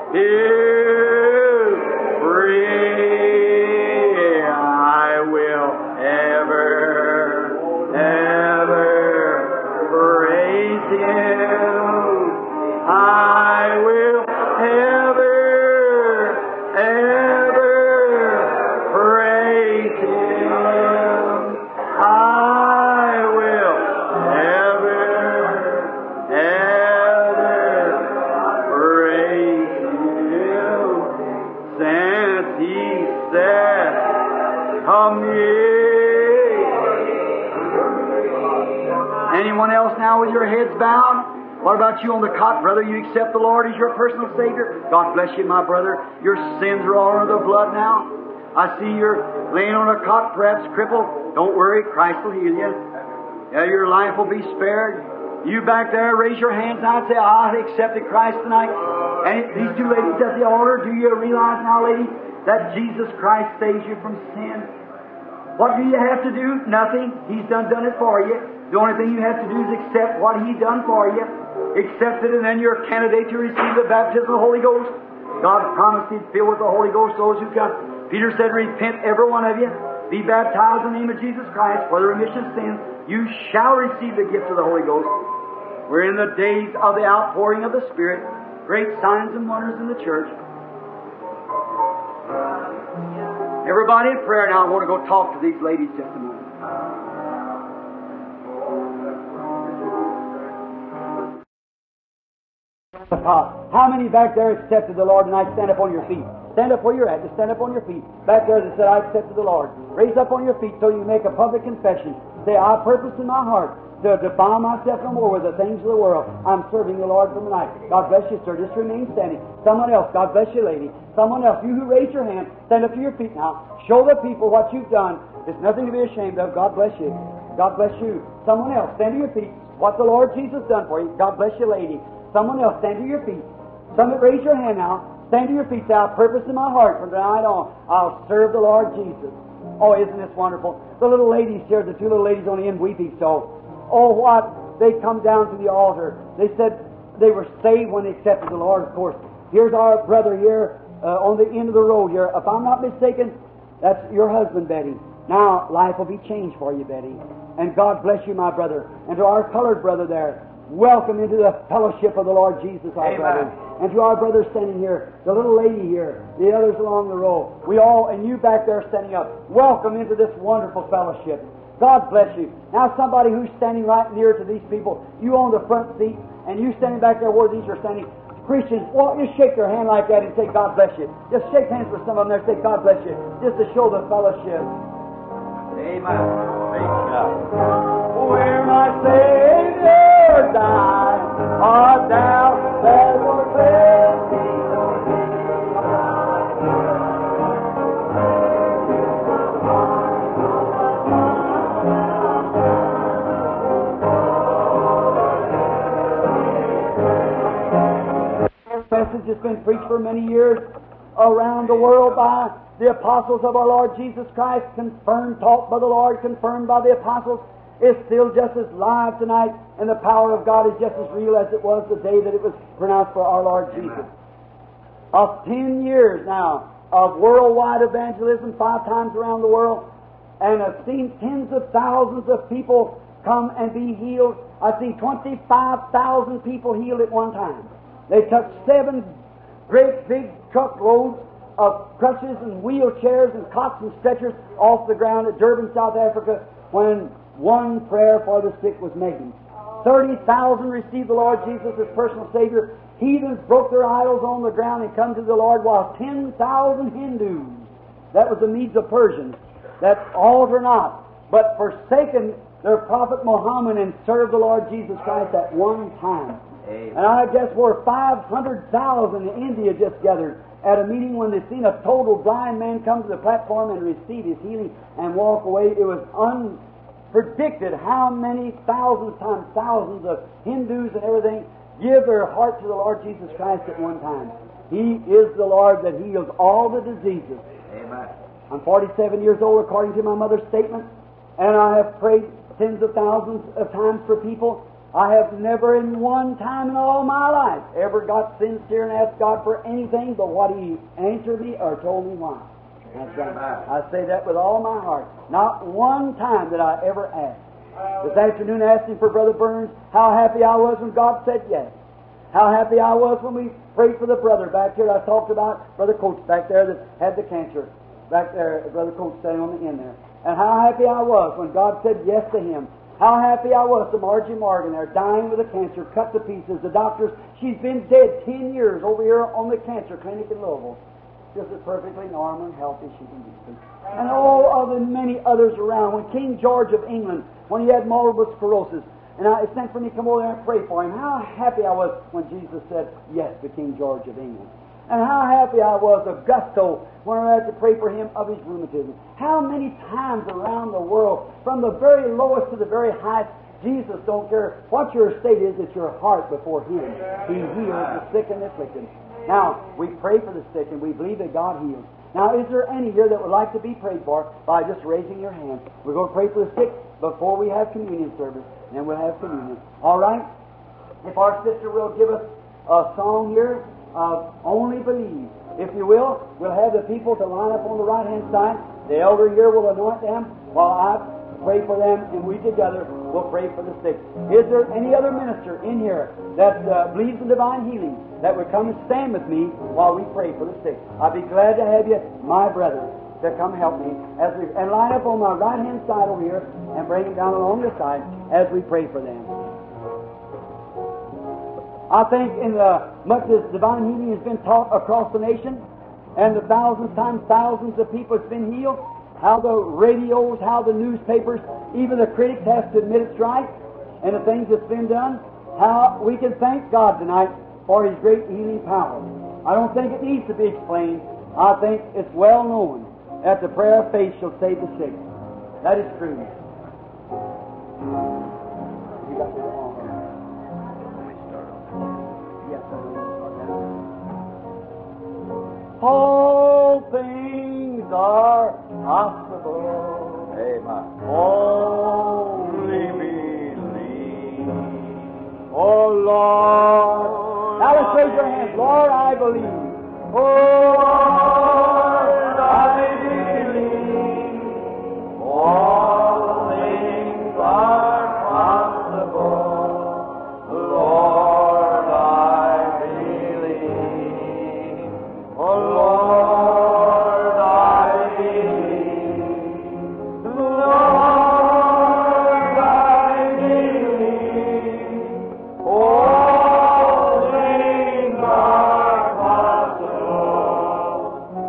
Speaker 1: Anyone else now with your heads bowed? What about you on the cot, brother? You accept the Lord as your personal Savior? God bless you, my brother. Your sins are all under the blood now. I see you're laying on a cot, perhaps crippled. Don't worry, Christ will heal you. Yeah, your life will be spared. You back there, raise your hands now and say, I accepted Christ tonight. And these two ladies at the altar, do you realize now, lady, that Jesus Christ saves you from sin? What do you have to do? Nothing. He's done it for you. The only thing you have to do is accept what He done for you. Accept it, and then you're a candidate to receive the baptism of the Holy Ghost. God promised He'd fill with the Holy Ghost those who come. Peter said, repent, every one of you. Be baptized in the name of Jesus Christ for the remission of sins. You shall receive the gift of the Holy Ghost. We're in the days of the outpouring of the Spirit. Great signs and wonders in the church. Everybody in prayer now. I want to go talk to these ladies just a moment. How many back there accepted the Lord tonight? Stand up on your feet. Stand up where you're at. Just stand up on your feet. Back there that said, I accepted the Lord. Raise up on your feet so you make a public confession. Say, I purpose in my heart to defile myself no more with the things of the world. I'm serving the Lord from tonight. God bless you, sir. Just remain standing. Someone else. God bless you, lady. Someone else. You who raised your hand, stand up to your feet now. Show the people what you've done. There's nothing to be ashamed of. God bless you. God bless you. Someone else. Stand to your feet. What the Lord Jesus done for you. God bless you, lady. Someone else. Stand to your feet.
Speaker 4: Some that raise your hand now, stand to your feet, say, I purpose in my heart from tonight on, I'll serve the Lord Jesus. Oh, isn't this wonderful? The little ladies here, the two little ladies on the end weeping so. Oh, what? They come down to the altar. They said they were saved when they accepted the Lord, of course. Here's our brother here on the end of the road here. If I'm not mistaken, that's your husband, Betty. Now, life will be changed for you, Betty. And God bless you, my brother. And to our colored brother there, welcome into the fellowship of the Lord Jesus, our
Speaker 1: Amen.
Speaker 4: brother. And to our brother standing here, the little lady here, the others along the row, we all, and you back there standing up, welcome into this wonderful fellowship. God bless you. Now somebody who's standing right near to these people, you on the front seat, and you standing back there where these are standing, Christians, well, just shake their hand like that and say, God bless you. Just shake hands with some of them there and say, God bless you, just to show the fellowship.
Speaker 1: Amen. Praise God.
Speaker 4: Where my Savior died, art thou there for cleansing? This message has been preached for many years around the world by the apostles of our Lord Jesus Christ, confirmed, taught by the Lord, confirmed by the apostles, is still just as live tonight, and the power of God is just as real as it was the day that it was pronounced for our Lord Jesus. Of 10 years now of worldwide evangelism, 5 times around the world, and I've seen tens of thousands of people come and be healed. I've seen 25,000 people healed at one time. They took 7 great big truckloads of crutches and wheelchairs and cots and stretchers off the ground at Durban, South Africa, when one prayer for the sick was made. 30,000 received the Lord Jesus as personal Savior. Heathens broke their idols on the ground and come to the Lord, while 10,000 Hindus, that was the Medes of Persians, that altar not, but forsaken their prophet Muhammad and served the Lord Jesus Christ at one time.
Speaker 1: Amen.
Speaker 4: And I guess where 500,000 in India just gathered at a meeting when they seen a total blind man come to the platform and receive his healing and walk away. It was unpredicted how many thousands times thousands of Hindus and everything give their heart to the Lord Jesus Christ at one time. He is the Lord that heals all the diseases.
Speaker 1: Amen.
Speaker 4: I'm 47 years old according to my mother's statement, and I have prayed tens of thousands of times for people. I have never in one time in all my life ever got sincere and asked God for anything but what He answered me or told me why. That's right. I say that with all my heart. Not one time did I ever ask. This afternoon asking for Brother Burns, how happy I was when God said yes. How happy I was when we prayed for the brother back here. I talked about Brother Coates back there that had the cancer. Back there, Brother Coates standing on the end there. And how happy I was when God said yes to him. How happy I was to Margie Morgan there, dying with a cancer, cut to pieces. The doctors, she's been dead 10 years over here on the cancer clinic in Louisville. Just as perfectly normal and healthy as she can be. And all of the many others around. When King George of England, when he had multiple sclerosis, and it sent for me to come over there and pray for him. How happy I was when Jesus said yes to King George of England. And how happy I was of Gusto when I had to pray for him of his rheumatism. How many times around the world, from the very lowest to the very highest, Jesus don't care what your state is, it's your heart before Him. He heals the sick and the afflicted. Now, we pray for the sick and we believe that God heals. Now, is there any here that would like to be prayed for by just raising your hand? We're going to pray for the sick before we have communion service, and then we'll have communion. All right? If our sister will give us a song here, Only Believe. If you will, we'll have the people to line up on the right-hand side. The elder here will anoint them while I pray for them, and we together will pray for the sick. Is there any other minister in here that believes in divine healing that would come and stand with me while we pray for the sick? I'd be glad to have you, my brother, to come help me and line up on my right-hand side over here and bring them down along the side as we pray for them. I think much as divine healing has been taught across the nation, and the thousands times thousands of people have been healed, how the radios, how the newspapers, even the critics have to admit it's right, and the things that's been done, how we can thank God tonight for His great healing power. I don't think it needs to be explained. I think it's well known that the prayer of faith shall save the sick. That is true. You got the wrong one. Yes, I know. all things are possible.
Speaker 2: Amen.
Speaker 4: Only believe. Oh Lord. Now let's raise your hands. Lord, I believe. Oh Lord, I believe. All things are possible. Lord, I believe. Oh Lord, I believe. Lord, I believe. All things are possible.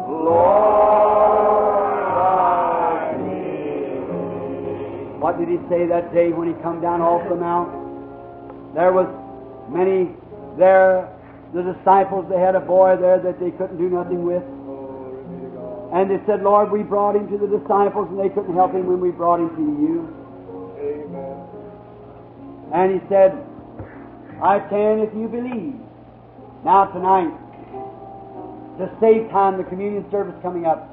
Speaker 4: Lord, I believe. What did he say that day when he come down off the mount? There was many there, the disciples, they had a boy there that they couldn't do nothing with. And they said, Lord, we brought him to the disciples and they couldn't help him when we brought him to you.
Speaker 3: Amen.
Speaker 4: And he said, I can if you believe. Now tonight, to save time, the communion service coming up.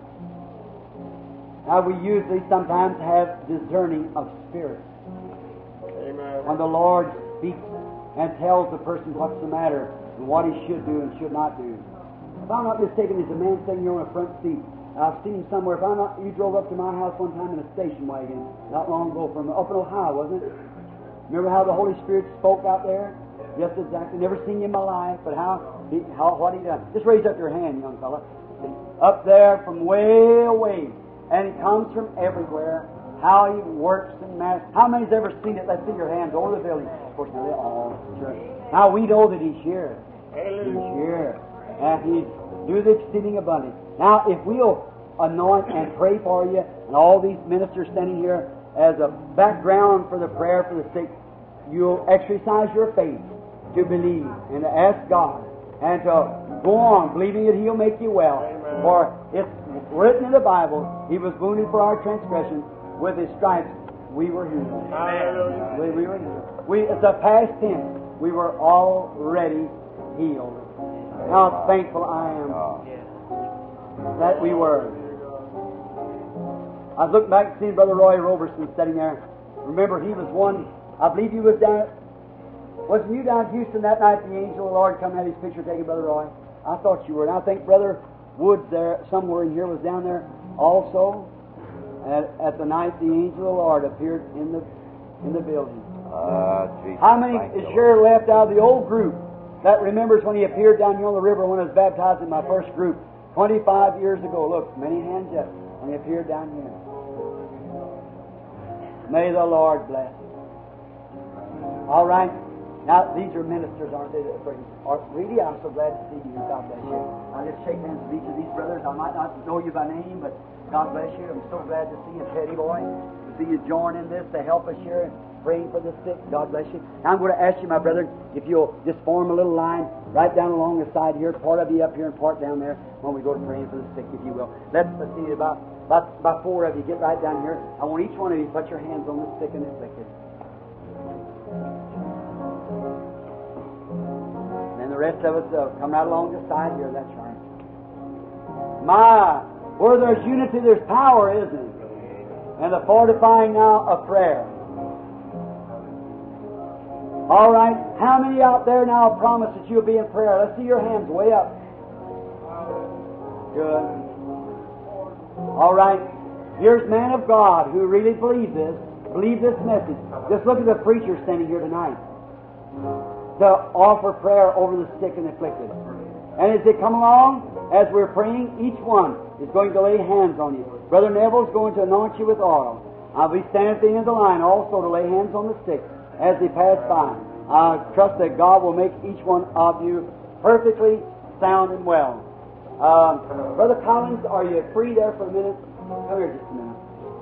Speaker 4: Now we usually sometimes have discerning of spirit.
Speaker 3: Amen.
Speaker 4: When the Lord speaks and tells the person what's the matter and what he should do and should not do. If I'm not mistaken, there's a man sitting here on a front seat. I've seen him somewhere. If I'm not, you drove up to my house one time in a station wagon not long ago from up in Ohio, wasn't it? Remember how the Holy Spirit spoke out there? Just exactly. Never seen you in my life, but what he done. Just raise up your hand, young fella. See, up there from way away, and he comes from everywhere. How he works and matters. How many's ever seen it? Let's see your hands over the building. Of course, now they all sure. Now we know that he's here. He's here. And he's do the exceeding abundant. Now, if we'll anoint and pray for you, and all these ministers standing here as a background for the prayer for the sick, you'll exercise your faith to believe and to ask God and to go on believing that He'll make you well.
Speaker 3: Amen.
Speaker 4: For it's written in the Bible, He was wounded for our transgressions. With His stripes, we were healed.
Speaker 3: Hallelujah.
Speaker 4: We were healed. It's a past tense. We were already healed. How thankful I am that we were. I was looking back and seeing Brother Roy Roberson sitting there. Remember, he was one, I believe he was down, wasn't you down in Houston that night the angel of the Lord come and had his picture taken, Brother Roy? I thought you were. And I think Brother Woods there, somewhere in here, was down there also. At the night the angel of the Lord appeared in the building.
Speaker 2: Jesus,
Speaker 4: How many
Speaker 2: thank
Speaker 4: is
Speaker 2: you,
Speaker 4: sure
Speaker 2: Lord.
Speaker 4: left out of the old group that remembers when he appeared down here on the river when I was baptized in my first group 25 years ago? Look, many hands up when he appeared down here. May the Lord bless. All right. Now, these are ministers, aren't they? Really, I'm so glad to see you. God bless you. I'll just shake hands with each of these brothers. I might not know you by name, but God bless you. I'm so glad to see you, Teddy boy. To see you join in this to help us here and praying for the sick. God bless you. Now, I'm going to ask you, my brother, if you'll just form a little line right down along the side here. Part of you up here and part down there when we go to praying for the sick, if you will. Let's see about four of you. Get right down here. I want each one of you to put your hands on the sick and afflicted. And the rest of us come right along the side here. That's right. Where there's unity, there's power, isn't it? And the fortifying now of prayer. All right. How many out there now promise that you'll be in prayer? Let's see your hands way up. Good. All right. Here's man of God who really believes this message. Just look at the preacher standing here tonight to offer prayer over the sick and afflicted. And as they come along, as we're praying, each one is going to lay hands on you. Brother Neville's going to anoint you with oil. I'll be standing at the end of the line also to lay hands on the sick as they pass by. I trust that God will make each one of you perfectly sound and well. Brother Collins, are you free there for a minute? Come here just a minute.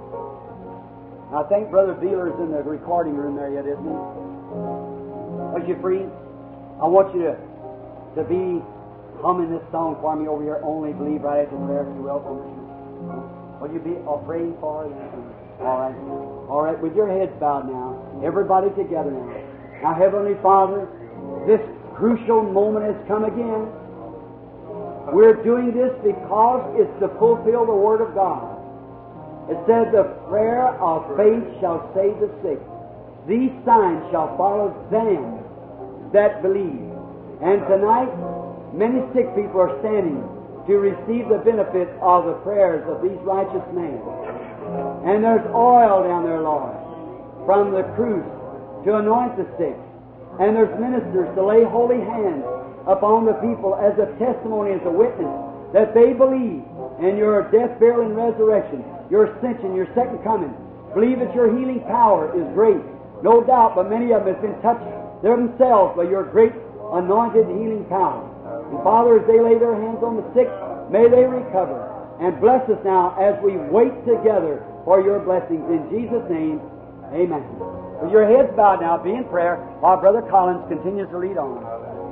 Speaker 4: I think Brother Beeler's in the recording room there yet, isn't he? Are you free? I want you to be humming this song for me over here. Only believe right after prayer, if you will. Will you be praying for it? All right. All right. With your heads bowed now, everybody together now. Now, Heavenly Father, this crucial moment has come again. We're doing this because it's to fulfill the Word of God. It said, the prayer of faith shall save the sick. These signs shall follow them that believe. And tonight, many sick people are standing to receive the benefit of the prayers of these righteous men. And there's oil down there, Lord, from the cruse to anoint the sick. And there's ministers to lay holy hands upon the people as a testimony, as a witness, that they believe in your death, burial, and resurrection, your ascension, your second coming. Believe that your healing power is great. No doubt, but many of them have been touched themselves by your great anointed healing power. And Father, as they lay their hands on the sick, may they recover. And bless us now as we wait together for your blessings. In Jesus' name, amen. With your heads bowed now, be in prayer while Brother Collins continues to lead on.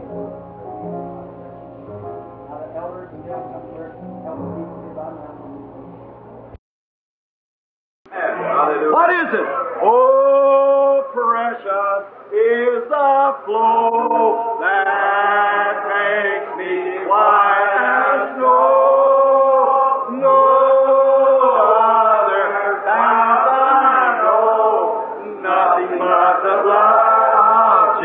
Speaker 1: What is it? Oh, precious is the flow that makes me white as snow. No other path I know, nothing but the blood of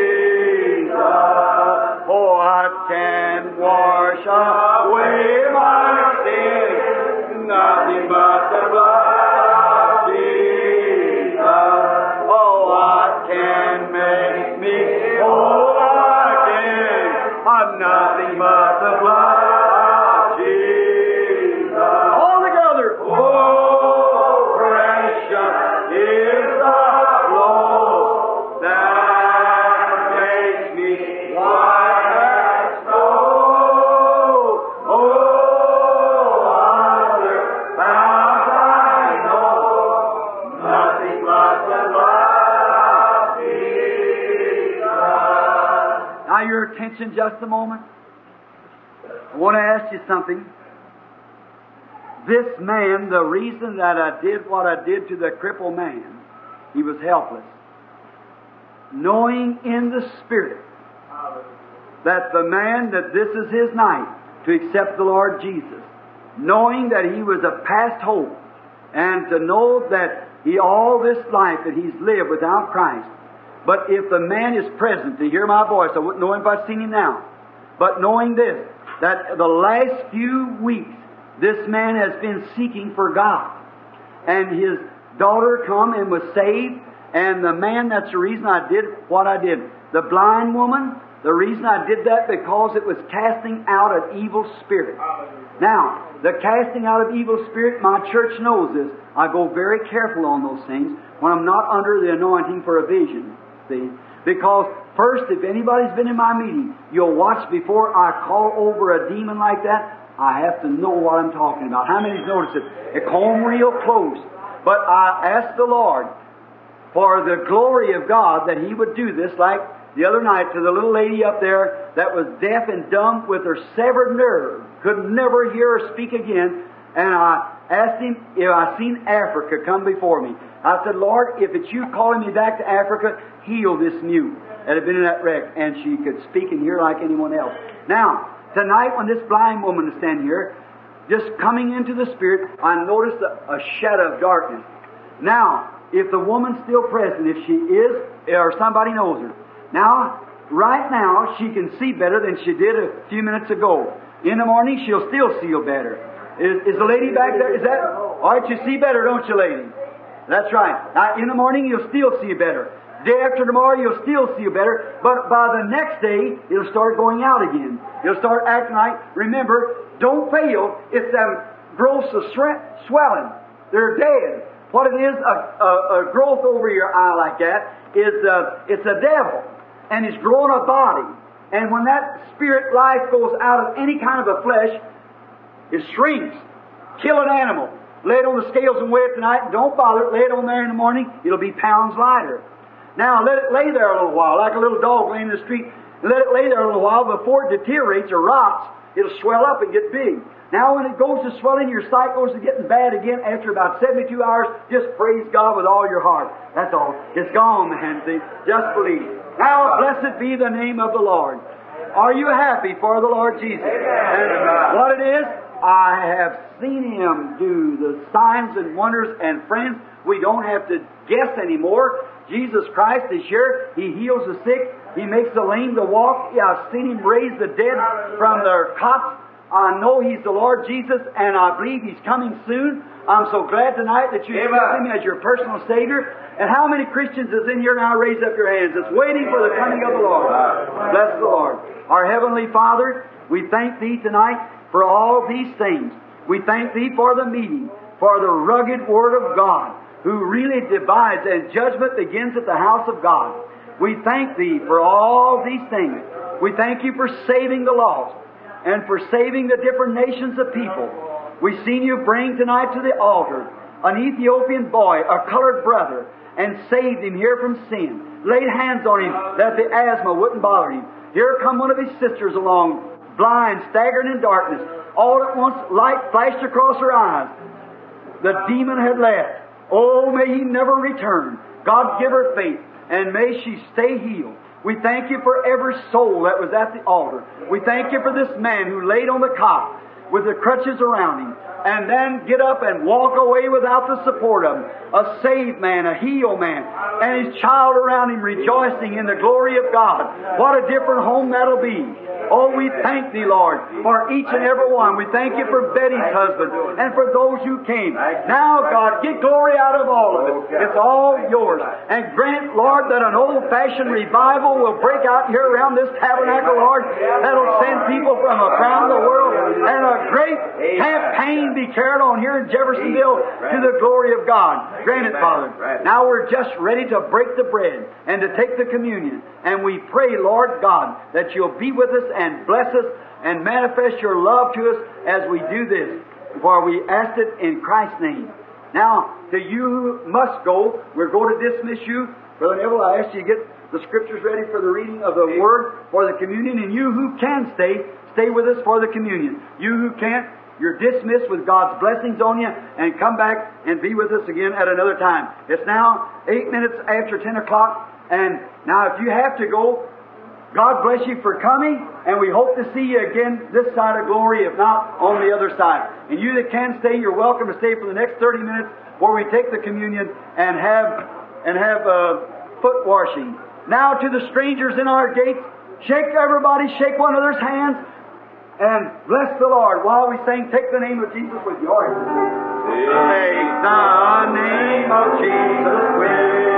Speaker 1: Jesus. Oh, I can wash away my sin, nothing but the blood. Nothing but the blood of Jesus. All together. Oh, precious is the flow that makes me white as snow. Oh, other path I know, nothing but the blood of Jesus. Now your attention just a moment. I want to ask you something. This man, the reason that I did what I did to the crippled man, he was helpless. Knowing in the Spirit that the man, that this is his night to accept the Lord Jesus. Knowing that he was a past hope, and to know that he all this life that he's lived without Christ. But if the man is present to hear my voice, I wouldn't know him if I'd seen him now. But knowing this, that the last few weeks, this man has been seeking for God. And his daughter come and was saved. And the man, that's the reason I did what I did. The blind woman, the reason I did that, because it was casting out an evil spirit. Now, the casting out of evil spirit, my church knows this. I go very careful on those things when I'm not under the anointing for a vision. See? Because first, if anybody's been in my meeting, you'll watch before I call over a demon like that, I have to know what I'm talking about. How many's noticed it? It come real close. But I asked the Lord for the glory of God that He would do this, like the other night to the little lady up there that was deaf and dumb with her severed nerve, could never hear or speak again. And I asked Him if I seen Africa come before me. I said, Lord, if it's you calling me back to Africa, heal this mute that had been in that wreck. And she could speak and hear like anyone else. Now, tonight when this blind woman is standing here, just coming into the Spirit, I noticed a shadow of darkness. Now, if the woman's still present, if she is, or somebody knows her. Now, right now, she can see better than she did a few minutes ago. In the morning, she'll still see better. Is the lady back there? Is that? All right, you see better, don't you, lady? That's right. Now, in the morning, you'll still see better. Day after tomorrow, you'll still see better. But by the next day, it'll start going out again. It'll start acting like, remember, don't fail. It's them growths of swelling. They're dead. What it is, a growth over your eye like that, is it's a devil. And he's growing a body. And when that spirit life goes out of any kind of a flesh, it shrinks. Kill an animal. Lay it on the scales and weigh it tonight. Don't bother it. Lay it on there in the morning. It'll be pounds lighter. Now, let it lay there a little while, like a little dog laying in the street. Let it lay there a little while before it deteriorates or rots. It'll swell up and get big. Now, when it goes to swelling, your sight goes to getting bad again after about 72 hours. Just praise God with all your heart. That's all. It's gone, man. See? Just believe. Now, blessed be the name of the Lord. Are you happy for the Lord Jesus? And what it is, I have seen Him do the signs and wonders, and friends, we don't have to guess anymore. Jesus Christ is here. He heals the sick. He makes the lame to walk. I've seen Him raise the dead from their cots. I know He's the Lord Jesus, and I believe He's coming soon. I'm so glad tonight that you accept Him as your personal Savior. And how many Christians is in here now? Raise up your hands. That's waiting for the coming of the Lord. Bless the Lord. Our Heavenly Father, we thank Thee tonight for all these things. We thank Thee for the meeting, for the rugged Word of God, who really divides, and judgment begins at the house of God. We thank Thee for all these things. We thank You for saving the lost and for saving the different nations of people. We've seen You bring tonight to the altar an Ethiopian boy, a colored brother, and saved him here from sin. Laid hands on him that the asthma wouldn't bother him. Here come one of his sisters along, blind, staggering in darkness. All at once, light flashed across her eyes. The demon had left. Oh, may he never return. God give her faith, and may she stay healed. We thank You for every soul that was at the altar. We thank You for this man who laid on the cot with the crutches around him, and then get up and walk away without the support of him. A saved man, a healed man, and his child around him rejoicing in the glory of God. What a different home that'll be. Oh, we thank Thee, Lord, for each and every one. We thank You for Betty's husband and for those who came. Now, God, get glory out of all of it. It's all Yours. And grant, Lord, that an old-fashioned revival will break out here around this tabernacle, Lord, that'll send people from around the world, and a great campaign be carried on here in Jeffersonville to the glory of God. Grant it, Father. Now we're just ready to break the bread and to take the communion. And we pray, Lord God, that You'll be with us and bless us and manifest Your love to us as we do this. For we ask it in Christ's name. Now, to you who must go, we're going to dismiss you. Brother Neville, I ask you to get the Scriptures ready for the reading of the Word for the communion. And you who can stay, stay with us for the communion. You who can't, you're dismissed with God's blessings on you, and come back and be with us again at another time. It's now 8 minutes after 10 o'clock, and now if you have to go, God bless you for coming, and we hope to see you again this side of glory, if not on the other side. And you that can stay, you're welcome to stay for the next 30 minutes where we take the communion and have foot washing. Now to the strangers in our gates, shake everybody, shake one another's hands, and bless the Lord while we sing, Take the Name of Jesus with your hands. Take the name of Jesus with